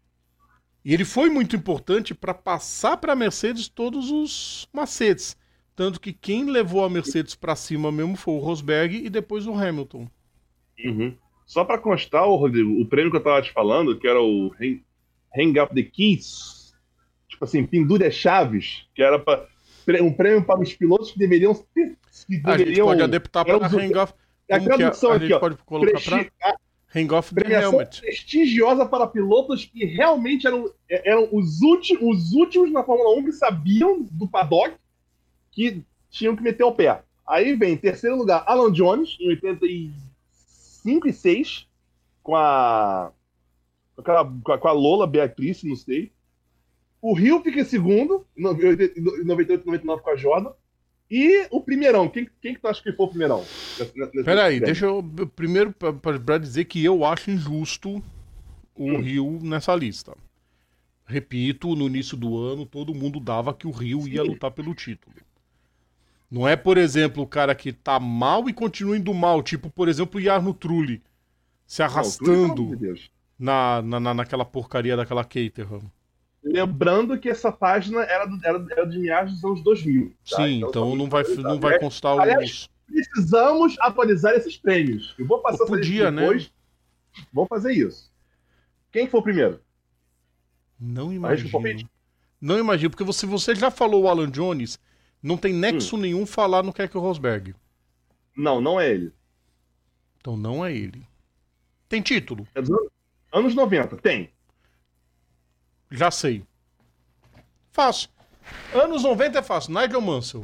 E ele foi muito importante para passar para a Mercedes todos os macetes. Tanto que quem levou a Mercedes para cima mesmo foi o Rosberg e depois o Hamilton.
Uhum. Só para constar, ô, Rodrigo, o prêmio que eu tava te falando, que era o Hang, Hang Up the Keys, tipo assim, pendure as chaves, que era pra, um prêmio para os pilotos que deveriam ter. Que
A gente
deveriam,
pode adaptar para Hang Off.
A
Como que
tradução
a, a
aqui,
gente
ó.
pode colocar
Presti-
para Hang Off the
Premiação
Helmet.
prestigiosa para pilotos que realmente eram, eram os, últimos, os últimos na Fórmula um que sabiam do paddock que tinham que meter o pé. Aí vem, em terceiro lugar, Alan Jones, em oitenta e cinco e seis, com a, com, aquela, com a com a Lola Beatriz, não sei. O Rio fica em segundo, em noventa e oito, noventa e nove com a Jordan. E o primeirão, quem, quem que tu acha que foi o primeirão?
Peraí, deixa eu primeiro pra- pra pra dizer que eu acho injusto o
Hum.
Rio nessa lista. Repito, no início do ano todo mundo dava que o Rio ia
Sim.
lutar pelo título. Não é, por exemplo, o cara que tá mal e continua indo mal, tipo, por exemplo, o Jarno Trulli se
Não, tudo,
arrastando
pelo amor de Deus.
na, na, na- naquela porcaria daquela Caterham.
Lembrando que essa página era, do- era, era de meados dos anos dois mil. tá?
Sim, então
só
não vai,
pra
não vai constar
Aliás,
os...
Precisamos atualizar esses prêmios. Eu vou passar
Eu podia,
essa lista depois. Vamos fazer isso. Quem foi o primeiro?
Não
Arrisca o
imagino.
palpite?
Não imagino, porque você, você já falou o Alan Jones, não tem nexo
Hum.
nenhum falar no Keck Rosberg.
Não, não é ele.
Então não é ele. Tem título?
É dos anos, anos noventa. Tem.
Já sei. Fácil. Anos noventa é fácil, Nigel Mansell.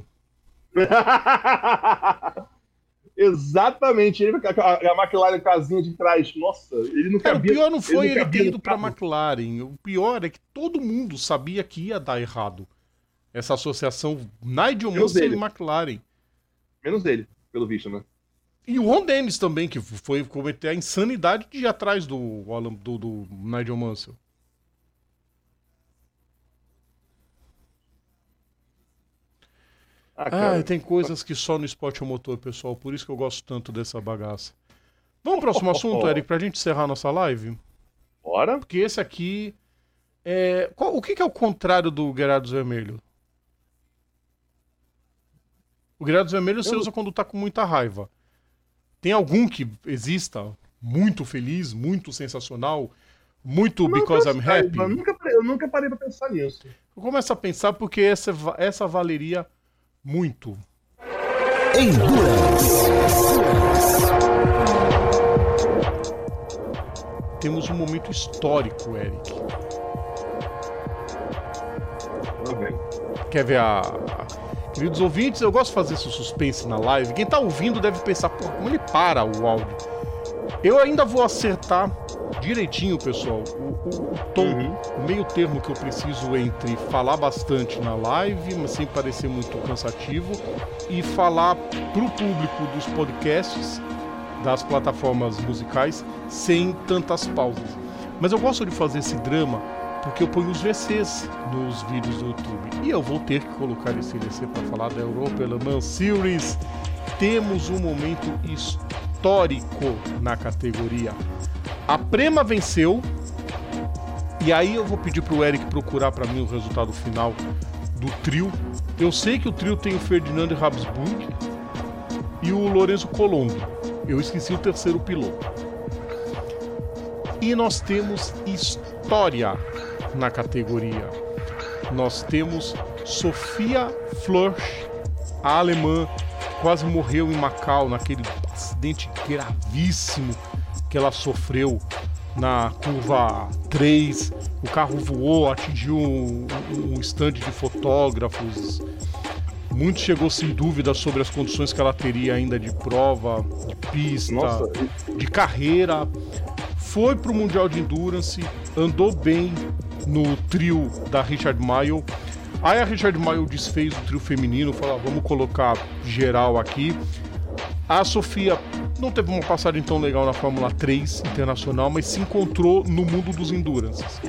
Exatamente, ele, a, a McLaren casinha de trás, nossa, ele não
Cara,
cabia.
o pior não foi ele, ele ter ido pra
carro.
McLaren, o pior é que todo mundo sabia que ia dar errado. Essa associação Nigel Mansell e McLaren.
Menos ele, pelo visto, né?
E o Ron Dennis também, que foi cometer a insanidade de ir atrás do, do, do Nigel Mansell. Ah, ah, tem coisas que só no esporte ao motor, pessoal. Por isso que eu gosto tanto dessa bagaça. Vamos pro próximo assunto, Eric, pra gente encerrar a nossa live?
Bora.
Porque esse aqui é... Qual, o que, que é o contrário do Guerreiros Vermelho? O Guerreiros Vermelho você eu... usa quando tá com muita raiva. Tem algum que exista muito feliz, muito sensacional, muito nunca because I'm happy?
Eu nunca, eu nunca parei pra pensar nisso.
Eu começo a pensar porque essa, essa valeria muito.
Endurance.
Temos um momento histórico, Eric.
Okay.
Quer ver a... a... Queridos ouvintes, eu gosto de fazer esse suspense na live. Quem tá ouvindo deve pensar, pô, como ele para o áudio? Eu ainda vou acertar direitinho, pessoal, o, o, o tom, uhum. o meio termo que eu preciso entre falar bastante na live, mas sem parecer muito cansativo, e falar pro público dos podcasts, das plataformas musicais, sem tantas pausas. Mas eu gosto de fazer esse drama porque eu ponho os V Cs nos vídeos do YouTube. E eu vou ter que colocar esse V C para falar da Europa Le Mans Series. Temos um momento histórico na categoria. A Prema venceu. E aí eu vou pedir pro Eric procurar para mim o resultado final do trio. Eu sei que o trio tem o Ferdinand Habsburg e o Lorenzo Colombo. Eu esqueci o terceiro piloto. E nós temos história na categoria. Nós temos Sofia Flörsch, a alemã, que quase morreu em Macau naquele acidente gravíssimo que ela sofreu na curva três. O carro voou, atingiu um, um stand de fotógrafos. Muito chegou-se em dúvida sobre as condições que ela teria ainda de prova, de pista, Nossa. de carreira. Foi para o Mundial de Endurance, andou bem no trio da Richard Mille. Aí a Richard Mille desfez o trio feminino, falou, ah, vamos colocar geral aqui. A Sofia não teve uma passagem tão legal na Fórmula três internacional, mas se encontrou no mundo dos Endurances.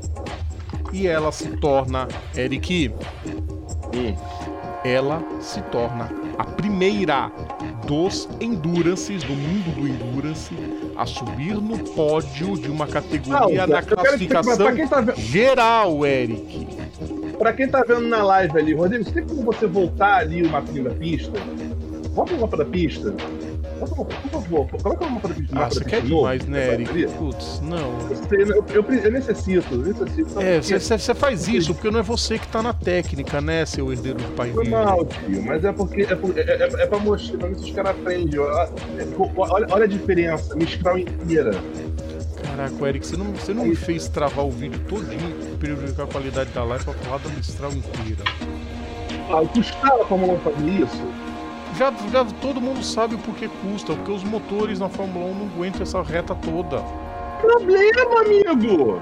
E ela se torna, Eric, hum. ela se torna a primeira dos Endurances, do mundo do Endurance, a subir no pódio de uma categoria na classificação tá geral, Eric.
Pra quem tá vendo na live ali, Rodrigo, tem como você voltar ali o mapinha da pista? Volta o mapa da pista. Volta, por favor, coloca o mapa da pista.
Ah, você quer demais, né, Eric? Putz, não.
Eu, sei, eu, eu, eu necessito, eu necessito.
É, você faz isso porque não é você que tá na técnica, né, seu herdeiro do pai
Foi mal, tio, mas é porque é, por, é, é, é pra mostrar, pra ver se os caras aprendem. Olha, olha a diferença, Mistral inteira.
Caraca, Eric, você não, você não me fez travar o vídeo todinho, prejudicar a qualidade da live pra falar da Mistral inteira.
Ah, custava pra não fazer isso?
Já, já todo mundo sabe o porquê custa, porque os motores na Fórmula um não aguentam essa reta toda.
Problema, amigo!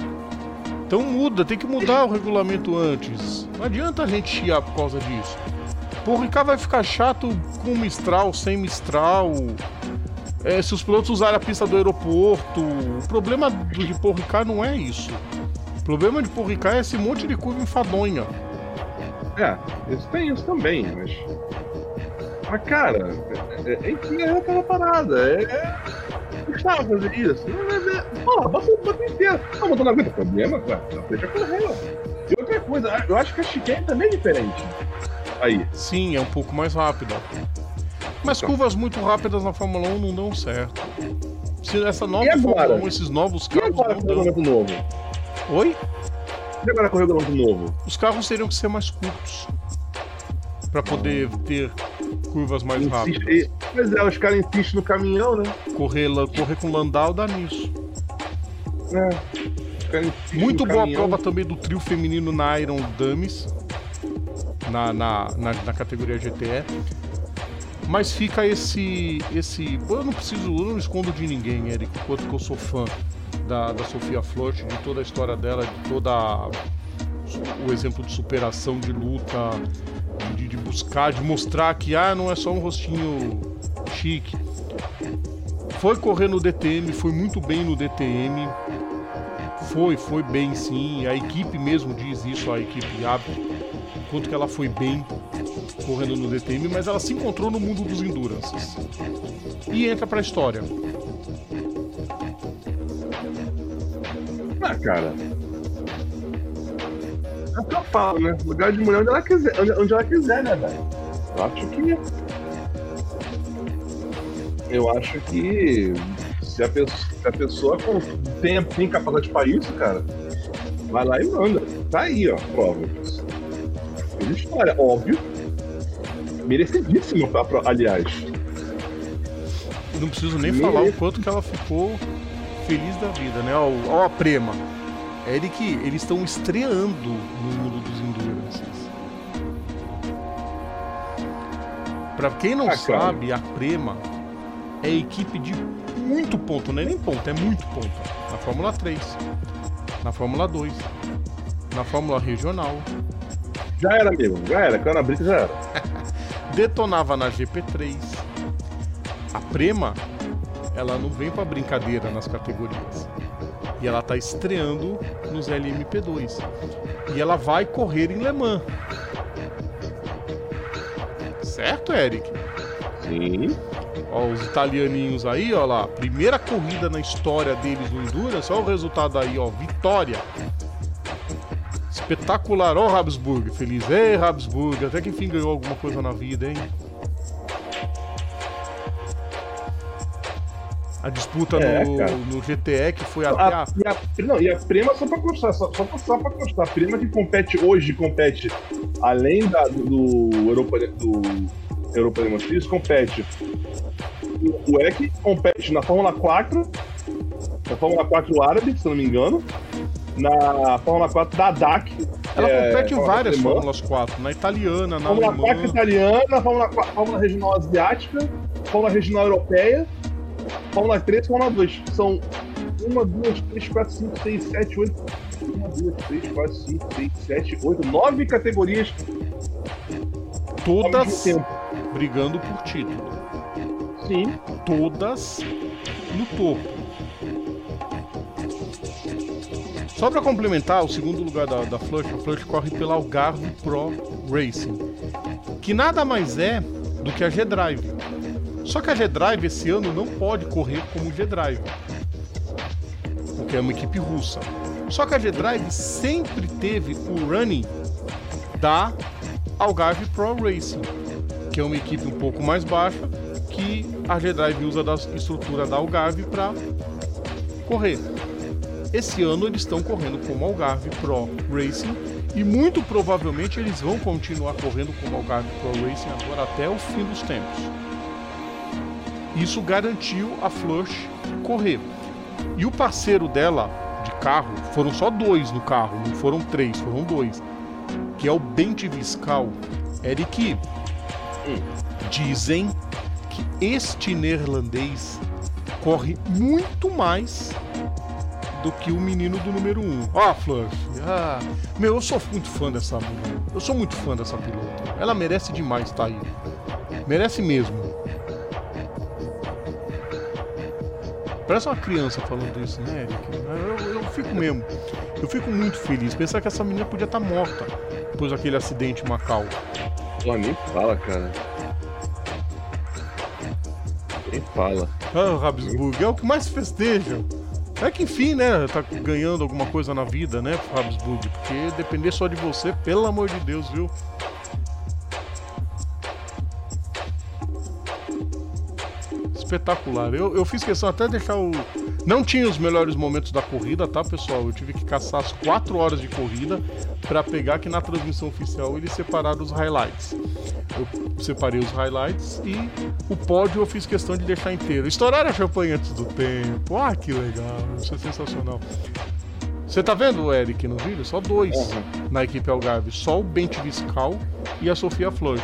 Então muda, tem que mudar o regulamento antes. Não adianta a gente chiar por causa disso. Porra, o cara vai ficar chato com Mistral, sem Mistral. É, se os pilotos usarem a pista do aeroporto. O problema de Porricar não é isso. O problema de Porricar é esse monte de curva enfadonha.
É, isso tem isso também, mas... Mas, cara, é que é aquela parada, é... é... Custava fazer isso. Porra, bota o bota inteiro. Não, mas não aguenta problema, cara. Deixa correr, ó. E outra coisa, eu acho que a chicane também é diferente. Aí.
Sim, é um pouco mais rápida. Mas então, curvas muito rápidas na Fórmula um não dão certo. Se essa nova Fórmula um, esses novos carros
não dão. Regulamento novo?
Oi?
E agora com o regulamento novo?
Os carros teriam que ser mais curtos. Pra poder ter curvas mais
Insiste,
rápidas.
Mas é, os caras insistem no caminhão, né?
Correr, correr com Landau dá nisso.
É.
Muito boa a prova também do trio feminino na Iron Dummies. na, na, na, na categoria G T E. Mas fica esse, esse... Eu não preciso, eu não escondo de ninguém, Eric, quanto que eu sou fã da, da Sophia Flörsch, de toda a história dela, de toda a, o exemplo de superação, de luta, de, de buscar, de mostrar que ah, não é só um rostinho chique. Foi correr no D T M, foi muito bem no D T M. Foi, foi bem sim. A equipe mesmo diz isso, a equipe Abt, quanto que ela foi bem correndo no D T M, mas ela se encontrou no mundo dos Endurances. E entra pra história.
Ah, cara. É o que eu falo, né? Lugar de mulher onde ela quiser, onde, onde ela quiser, né, velho? Eu acho que. Eu acho que se a pessoa, se a pessoa tem, tem capacidade para isso, cara, vai lá e manda. Tá aí, ó, prova disso. Fez história, óbvio. Merecidíssimo, aliás.
Não preciso nem falar o quanto que ela ficou feliz da vida, né? Ó, ó a Prema. Eric, eles estão estreando no mundo dos Endurances. Pra quem não ah, sabe, a Prema é equipe de muito ponto, não é nem ponto, é muito ponto. Na Fórmula três, na Fórmula dois, na Fórmula Regional.
Já era mesmo, já era, Cana Brita já era.
Detonava na G P três. A Prema, ela não vem pra brincadeira nas categorias. E ela tá estreando nos L M P dois. E ela vai correr em Le Mans. Certo, Eric?
Sim.
Ó, os italianinhos aí, ó lá. Primeira corrida na história deles no Endurance. Olha o resultado aí, ó. Vitória. Espetacular. Ó o Habsburg. Feliz. Ei, Habsburg. Até que enfim ganhou alguma coisa na vida, hein? A disputa é, no, no G T E que foi até a...
a... E a não, e a Prema, só pra constar, só, só, só pra constar, a Prema que compete hoje, compete além da, do, do Europa do Europa Le Mans, compete o E C, compete na Fórmula quatro, na Fórmula quatro árabe, se eu não me engano, na Fórmula quatro da D A C.
Ela
é,
compete em várias Fórmulas quatro, na italiana, na
Fórmula
alemã.
quatro italiana, Fórmula, Fórmula Regional Asiática, Fórmula Regional Europeia, Fórmula três e Fórmula dois. São uma, duas, três, quatro, cinco, seis, sete, oito. uma, duas, três, quatro, cinco, seis, sete, oito, nove categorias.
Todas brigando por título.
Sim.
Todas no topo. Só para complementar, o segundo lugar da, da Flörsch, a Flörsch corre pela Algarve Pro Racing, que nada mais é do que a G-Drive. Só que a G-Drive esse ano não pode correr como G-Drive, porque é uma equipe russa. Só que a G-Drive sempre teve o running da Algarve Pro Racing, que é uma equipe um pouco mais baixa, que a G-Drive usa da estrutura da Algarve para correr. Esse ano eles estão correndo como Algarve Pro Racing e muito provavelmente eles vão continuar correndo como Algarve Pro Racing agora até o fim dos tempos. Isso garantiu a Flörsch correr. E o parceiro dela de carro, foram só dois no carro, não foram três, foram dois, que é o Bente Viscal. Eric, dizem que este neerlandês corre muito mais do que o menino do número um. Ó, a Flörsch. Ah, meu, eu sou muito fã dessa mulher. Eu sou muito fã dessa pilota. Ela merece demais estar aí. Merece mesmo. Parece uma criança falando isso, né, Eric? Eu, eu fico mesmo. Eu fico muito feliz. Pensar que essa menina podia estar morta depois daquele acidente em Macau.
Pô, nem fala, cara. Nem fala.
Ah, o Habsburg. É o que mais festeja. É que enfim, né, tá ganhando alguma coisa na vida, né, Habsburg, porque depender só de você, pelo amor de Deus, viu? Espetacular. Eu, eu fiz questão até de deixar o... Não tinha os melhores momentos da corrida, tá, pessoal? Eu tive que caçar as quatro horas de corrida pra pegar que na transmissão oficial eles separaram os highlights. Eu separei os highlights e o pódio eu fiz questão de deixar inteiro. Estouraram a champanhe antes do tempo. Ah, que legal. Isso é sensacional. Você tá vendo, Eric, no vídeo? Só dois uhum. na equipe Algarve. Só o Bente Viscal e a Sofia Flores.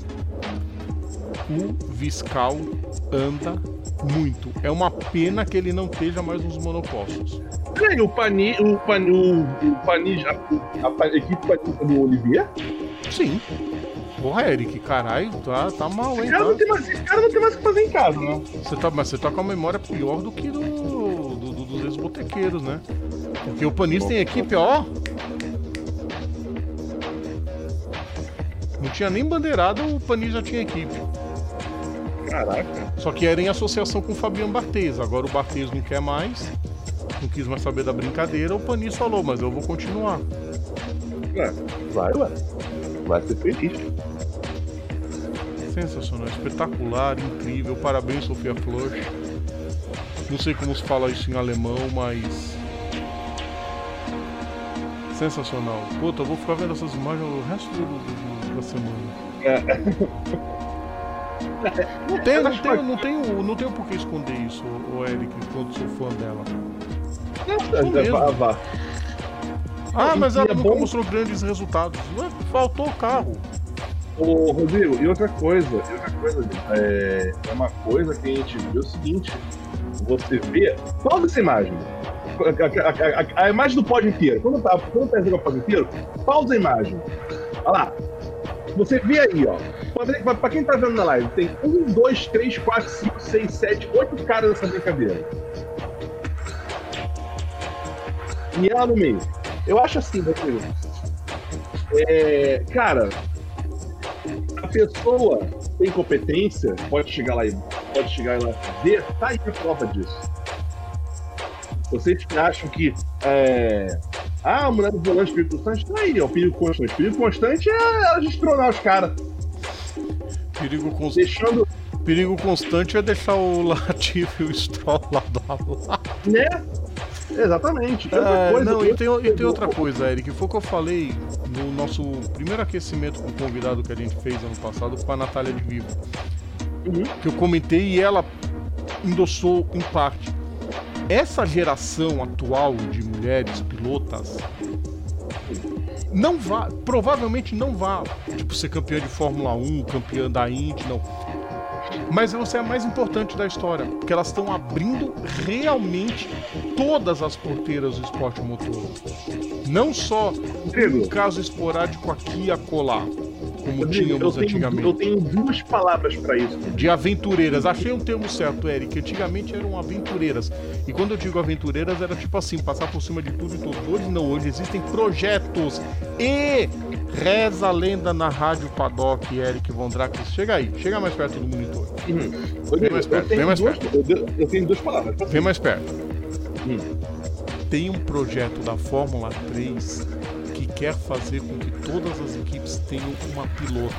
O Viscal anda muito. É uma pena que ele não esteja mais nos monopostos.
E o Pani, o Pani, o, o Pani, a, a, a equipe do Olivier?
Sim. Porra, Eric, caralho, tá, tá mal, hein?
Esse cara,
tá...
não tem mais, esse cara não tem mais o que fazer em casa, né?
Você tá, mas você tá com a memória pior do que do, do, do, dos ex-botequeiros, né? Porque o Panis tem equipe, ó. Não tinha nem bandeirada, o Panis já tinha equipe.
Caraca.
Só que era em associação com o Fabiano Barthez. Agora o Barthez não quer mais, não quis mais saber da brincadeira. O Panis falou, mas eu vou continuar.
É, vai, ué. Vai ser feliz.
Sensacional, espetacular, incrível. Parabéns, Sofia Flores. Não sei como se fala isso em alemão, mas... sensacional. Puta, eu vou ficar vendo essas imagens o resto do, do, da semana.
É.
Não tem, não tem, não tem, não tem por que esconder isso, o Eric, quando sou fã dela.
Vá, vá.
Ah, mas ela
é
nunca
bom...
mostrou grandes resultados. Faltou o carro.
Ô, Rodrigo, e outra coisa, e outra coisa, é, é uma coisa que a gente viu o seguinte: você vê, pausa essa imagem. A, a, a, a imagem do pódio inteiro. Quando tá, quando tá o pódio inteiro, pausa a imagem. Olha lá. Você vê aí, ó. Pra, pra quem tá vendo na live, tem um, dois, três, quatro, cinco, seis, sete, oito caras nessa brincadeira. E ela no meio. Eu acho assim, Rodrigo. É, cara, a pessoa tem competência, pode chegar lá e pode chegar lá e ver, tá aí a prova disso. Vocês que acham que é, ah, a mulher do volante perigo constante, tá aí, ó, perigo constante. Perigo constante é ela destronar os caras.
Perigo constante.
Deixando...
Perigo constante é deixar o Latifi e o Stroll lado a lado.
Né? Exatamente.
É, coisa, não, e tem, e tem outra coisa, Eric, foi o que eu falei no nosso primeiro aquecimento com o convidado que a gente fez ano passado com a Natália de Vivo. Uhum. Que eu comentei e ela endossou em parte. Essa geração atual de mulheres pilotas não vai, provavelmente não vai, tipo, ser campeã de Fórmula um, campeã da Indy, não. Mas você é a mais importante da história, porque elas estão abrindo realmente todas as porteiras do esporte motor. Não só um caso esporádico aqui e acolá, como Rodrigo, tínhamos
eu tenho,
antigamente.
Eu tenho duas palavras para isso.
De aventureiras. Achei um termo certo, Eric. Antigamente eram aventureiras. E quando eu digo aventureiras, era tipo assim, passar por cima de tudo e tudo. Hoje não, hoje existem projetos. E reza a lenda na rádio Paddock, Eric Von Drax. Chega aí, chega mais perto do monitor.
Uhum.
Vem mais perto, vem mais
duas,
perto.
Eu, eu tenho duas palavras.
Vem mais perto.
Hum.
Tem um projeto da Fórmula três que quer fazer com que todas as equipes tenham uma pilota.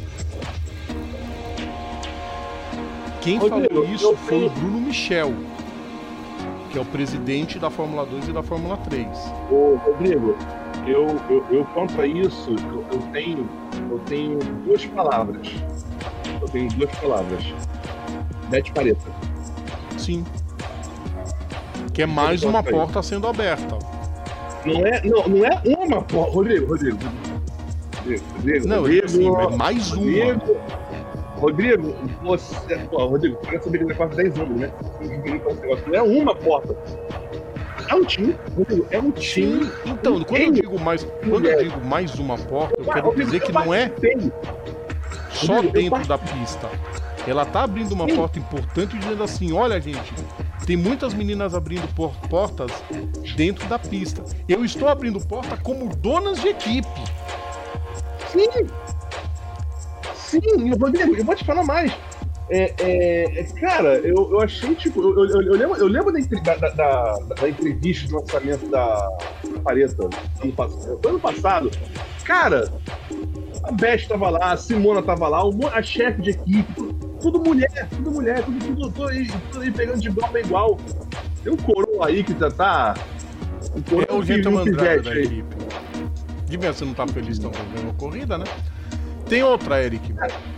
Quem Rodrigo, falou isso foi tenho... o Bruno Michel, que é o presidente da Fórmula dois e da Fórmula três.
Ô, Rodrigo, eu, eu, eu quanto a isso, eu, eu, tenho, eu tenho duas palavras. Eu tenho duas palavras. Bete Pareta.
Sim. Que é mais uma porta sendo aberta.
Não é, não, não é uma porta. Rodrigo, Rodrigo. Rodrigo, Rodrigo.
Não,
Rodrigo,
assim, é mais
Rodrigo,
uma.
Rodrigo, você. Pô, Rodrigo, você quer saber que negócio de dez anos, né? Não é uma porta. É um time, Rodrigo, é um time.
Então, quando eu digo mais, quando eu digo mais uma porta, eu quero dizer que não é só dentro da pista. Ela tá abrindo uma porta importante dizendo assim, olha, gente, tem muitas meninas abrindo por- portas dentro da pista. Eu estou abrindo porta como donas de equipe.
Sim. Sim, Rodrigo, eu vou te falar mais. É, é, é, cara, eu, eu achei, tipo, eu, eu, eu lembro, eu lembro da, da, da, da entrevista de lançamento da Pareta ano passado. Ano passado, cara, a Beth tava lá, a Simona tava lá, a chefe de equipe, tudo, tudo mulher, tudo mulher, tudo, tudo, tudo, aí, tudo aí pegando de igual pra igual. Tem um coroa aí que já tá. Um
é o Vitor Andrade da equipe. De ver se não tá feliz tão ganhando a corrida, né? Tem outra, Eric.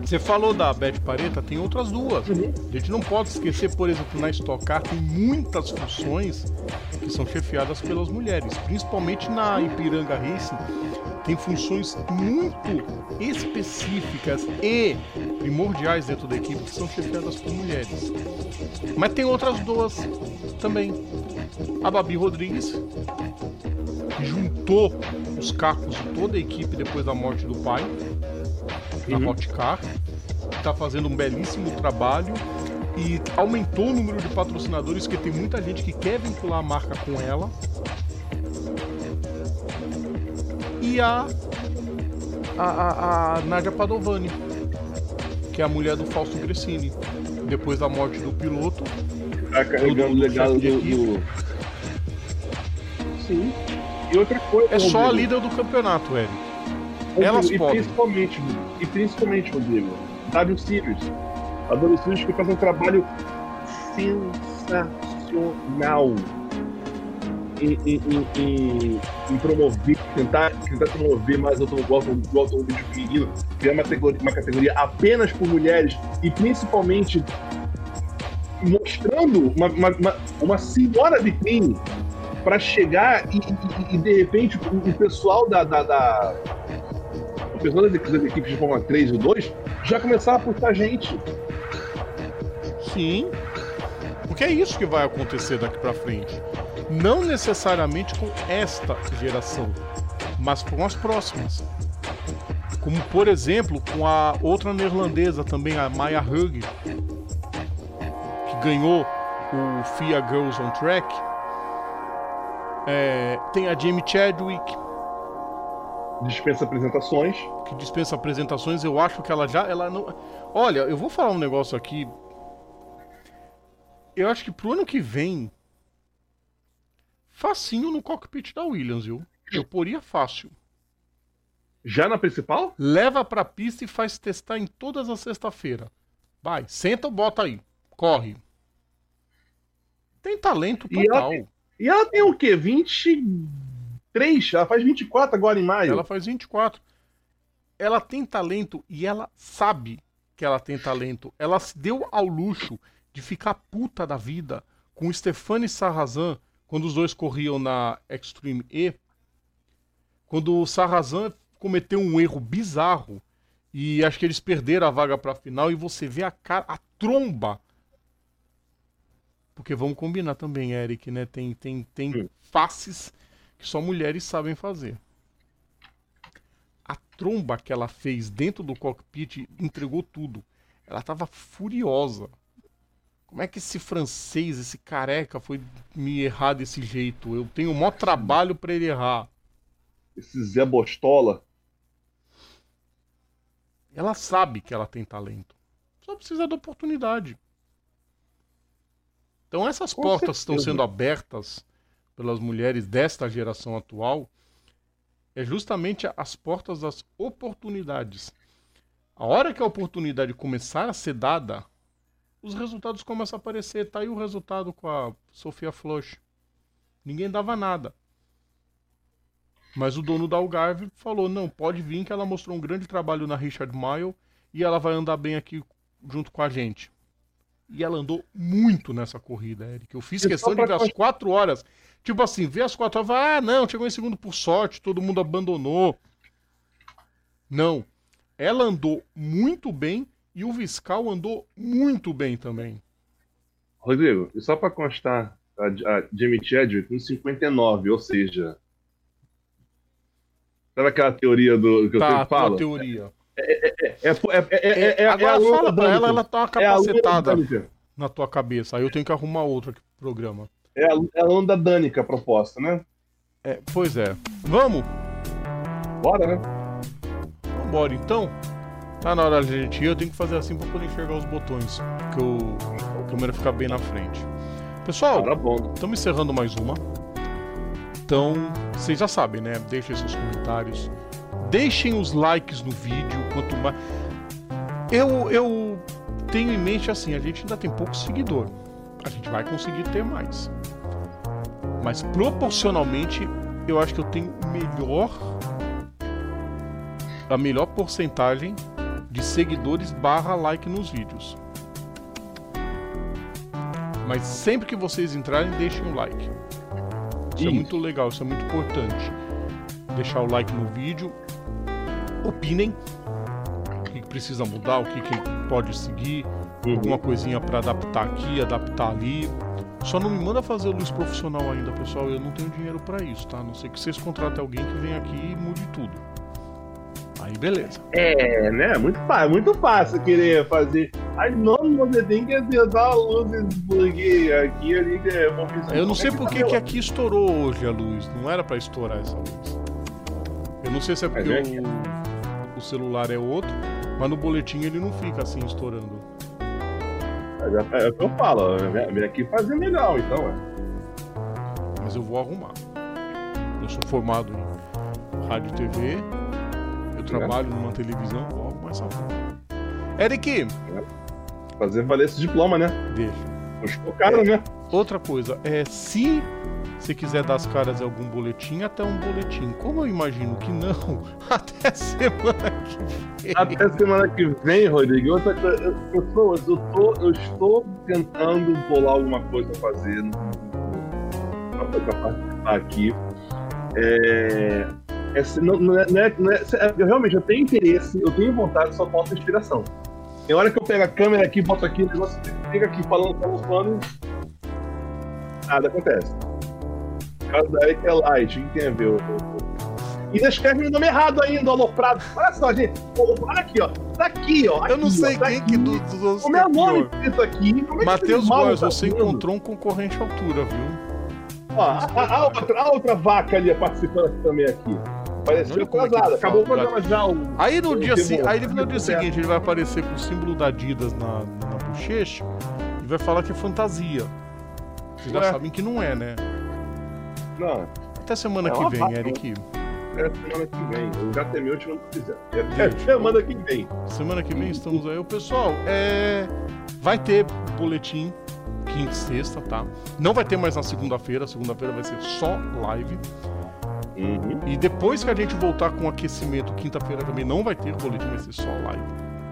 Você falou da Beth Paretta, tem outras duas. Uhum. A gente não pode esquecer, por exemplo, na Stock Car tem muitas funções que são chefiadas pelas mulheres, principalmente na Ipiranga Racing. Tem funções muito específicas e primordiais dentro da equipe que são chefiadas por mulheres. Mas tem outras duas também. A Babi Rodrigues, que juntou os cacos de toda a equipe depois da morte do pai, na uhum. Hot Car, está fazendo um belíssimo trabalho e aumentou o número de patrocinadores, que tem muita gente que quer vincular a marca com ela. E a, a, a, a Nádia Padovani, que é a mulher do Fausto Gressini, depois da morte do piloto.
Tá carregando o legado do, do... Sim. E outra coisa...
É só a líder do campeonato, Eric. Elas
e
podem.
Principalmente, e principalmente, Rodrigo, W Series. A W Series que faz um trabalho sensacional em, em, em, em, em promover, tentar, tentar promover mais o automobilismo feminino, criar uma categoria, uma categoria apenas por mulheres e principalmente mostrando uma, uma, uma, uma senhora vitrine para chegar e, e, e de repente o, o pessoal da, da, da o pessoal das, das equipes de Fórmula três e dois já começar a puxar a gente.
Sim, porque é isso que vai acontecer daqui para frente. Não necessariamente com esta geração, mas com as próximas. Como, por exemplo, com a outra neerlandesa também, a Maya Hugg, que ganhou o F I A Girls on Track. É, tem a Jamie Chadwick.
Dispensa apresentações.
Que dispensa apresentações. Eu acho que ela já... Ela não... Olha, eu vou falar um negócio aqui. Eu acho que pro ano que vem... Facinho no cockpit da Williams, viu? Eu poria fácil.
Já na principal?
Leva pra pista e faz testar em todas as sexta-feiras. Vai, senta ou bota aí. Corre. Tem talento total.
E ela tem, e ela tem o quê? vinte e três? Ela faz vinte e quatro agora em maio.
Ela faz vinte e quatro. Ela tem talento e ela sabe que ela tem talento. Ela se deu ao luxo de ficar puta da vida com o Stefani Sarrazin quando os dois corriam na Extreme E. Quando o Sarrazin cometeu um erro bizarro e acho que eles perderam a vaga para a final e você vê a cara, a tromba. Porque vamos combinar também, Eric, né? Tem, tem, tem faces que só mulheres sabem fazer. A tromba que ela fez dentro do cockpit entregou tudo. Ela tava furiosa. Como é que esse francês, esse careca, foi me errar desse jeito? Eu tenho o maior trabalho para ele errar.
Esse Zé Bostola.
Ela sabe que ela tem talento. Só precisa da oportunidade. Então essas Com portas certeza. Estão sendo abertas pelas mulheres desta geração atual. É justamente as portas das oportunidades. A hora que a oportunidade começar a ser dada, os resultados começam a aparecer. Tá aí o resultado com a Sofia Floch. Ninguém dava nada. Mas o dono da Algarve falou, não, pode vir que ela mostrou um grande trabalho na Richard Mille e ela vai andar bem aqui junto com a gente. E ela andou muito nessa corrida, Eric. Eu fiz e questão de ver as quatro horas. Tipo assim, ver as quatro horas, ah, não, chegou em segundo por sorte, todo mundo abandonou. Não. Ela andou muito bem e o Viscal andou muito bem também.
Rodrigo, e só para constar, a, a Jamie Chadwick com cinquenta e nove, ou seja... Sabe aquela teoria do que eu
tá,
sempre falo?
Tá, teoria.
É, é, é, é, é, é, é,
Agora
é
fala pra ela, ela tá uma capacetada
é
na tua cabeça. Aí eu tenho que arrumar outra aqui pro programa.
É a, é a Landa Danica a proposta, né?
É, pois é. Vamos?
Bora, né?
Vambora, então. Tá na hora de a gente ir, eu tenho que fazer assim pra poder enxergar os botões. Que eu, a câmera fica bem na frente. Pessoal, estamos encerrando mais uma. Então, vocês já sabem, né? Deixem seus comentários. Deixem os likes no vídeo. Quanto mais... Eu, eu tenho em mente assim, a gente ainda tem pouco seguidor. A gente vai conseguir ter mais. Mas proporcionalmente, eu acho que eu tenho melhor... a melhor porcentagem de de seguidores barra like nos vídeos. Mas sempre que vocês entrarem, deixem o like. Isso, isso é muito legal, isso é muito importante. Deixar o like no vídeo. Opinem o que precisa mudar, o que, que pode seguir, uhum. alguma coisinha para adaptar aqui, adaptar ali. Só não me manda fazer luz profissional ainda, pessoal. Eu não tenho dinheiro para isso, tá? A não ser que vocês contratem alguém que venha aqui e mude tudo. Aí beleza.
É, né? Muito fácil, muito fácil querer fazer. Aí não, você tem que acertar a luz porque aqui ali é uma visão.
Eu não sei por que que aqui estourou hoje a luz. Não era para estourar essa luz. Eu não sei se é porque é o, o celular é outro, mas no boletim ele não fica assim estourando.
É, é o que eu falo, vem aqui fazer melhor, então. É.
Mas eu vou arrumar. Eu sou formado em rádio e T V. Eu trabalho é. numa televisão, vou arrumar essa porra. Eric!
É. Fazer valer esse diploma, né?
Deixa.
Custou caro, né?
Outra coisa, é se você quiser dar as caras em algum boletim, até um boletim. Como eu imagino que não, até semana que vem.
Até semana que vem, Rodrigo. Outra coisa, eu, eu, tô, eu, tô, eu estou tentando bolar alguma coisa a fazer para participar aqui. É... É, não, não é, não é, não é, eu realmente eu tenho interesse, eu tenho vontade, só falta inspiração. Tem hora que eu pego a câmera aqui, boto aqui, o negócio fica aqui falando, falando, falando, nada acontece. O caso da Eric é light, o que tem a ver? E ainda escreve o nome errado ainda, aloprado. Olha só, gente, olha aqui, ó. Tá aqui, ó. Aqui,
eu não sei
ó, tá
quem
aqui.
que dos do, do,
o meu nome escrito aqui. É
Matheus Góes, você encontrou um concorrente à altura, viu?
Ó, a, a, a, outra, a outra vaca ali participando também aqui. Apareceu atrasada, acabou o programa já. O,
aí no
o
dia, si, aí no dia
certo.
seguinte ele vai aparecer com o símbolo da Adidas na, na bochecha e vai falar que é fantasia. Vocês já
é.
sabem que não é, né?
Não.
Até semana
é
que vem,
vaca,
Eric.
É semana que vem. Eu já temei, eu te não quiser. É, é semana que vem.
Semana que vem estamos aí. O pessoal, é... vai ter boletim quinta e sexta, tá? Não vai ter mais na segunda-feira. Segunda-feira vai ser só live.
Uhum.
E depois que a gente voltar com o aquecimento, quinta-feira também não vai ter boletim, vai ser só live.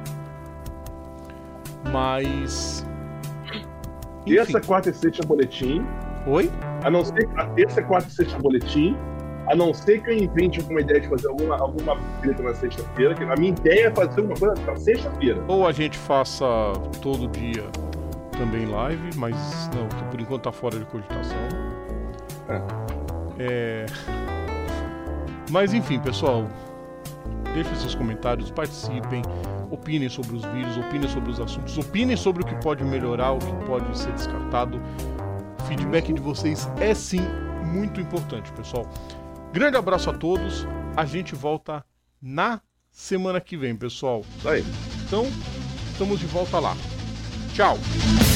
Mas...
Terça, quarta e sexta boletim.
Oi?
A não ser que a terça, quarta e sexta boletim. A não ser que eu invente alguma ideia de fazer alguma, alguma treta na sexta-feira. Que a minha ideia é fazer alguma coisa na sexta-feira.
Ou a gente faça todo dia também live, mas não, que por enquanto tá fora de cogitação.
É.
É... Mas enfim, pessoal, deixem seus comentários, participem, opinem sobre os vídeos, opinem sobre os assuntos, opinem sobre o que pode melhorar, o que pode ser descartado. O feedback de vocês é sim muito importante, pessoal. Grande abraço a todos, a gente volta na semana que vem, pessoal.
Isso aí.
Então, estamos de volta lá. Tchau!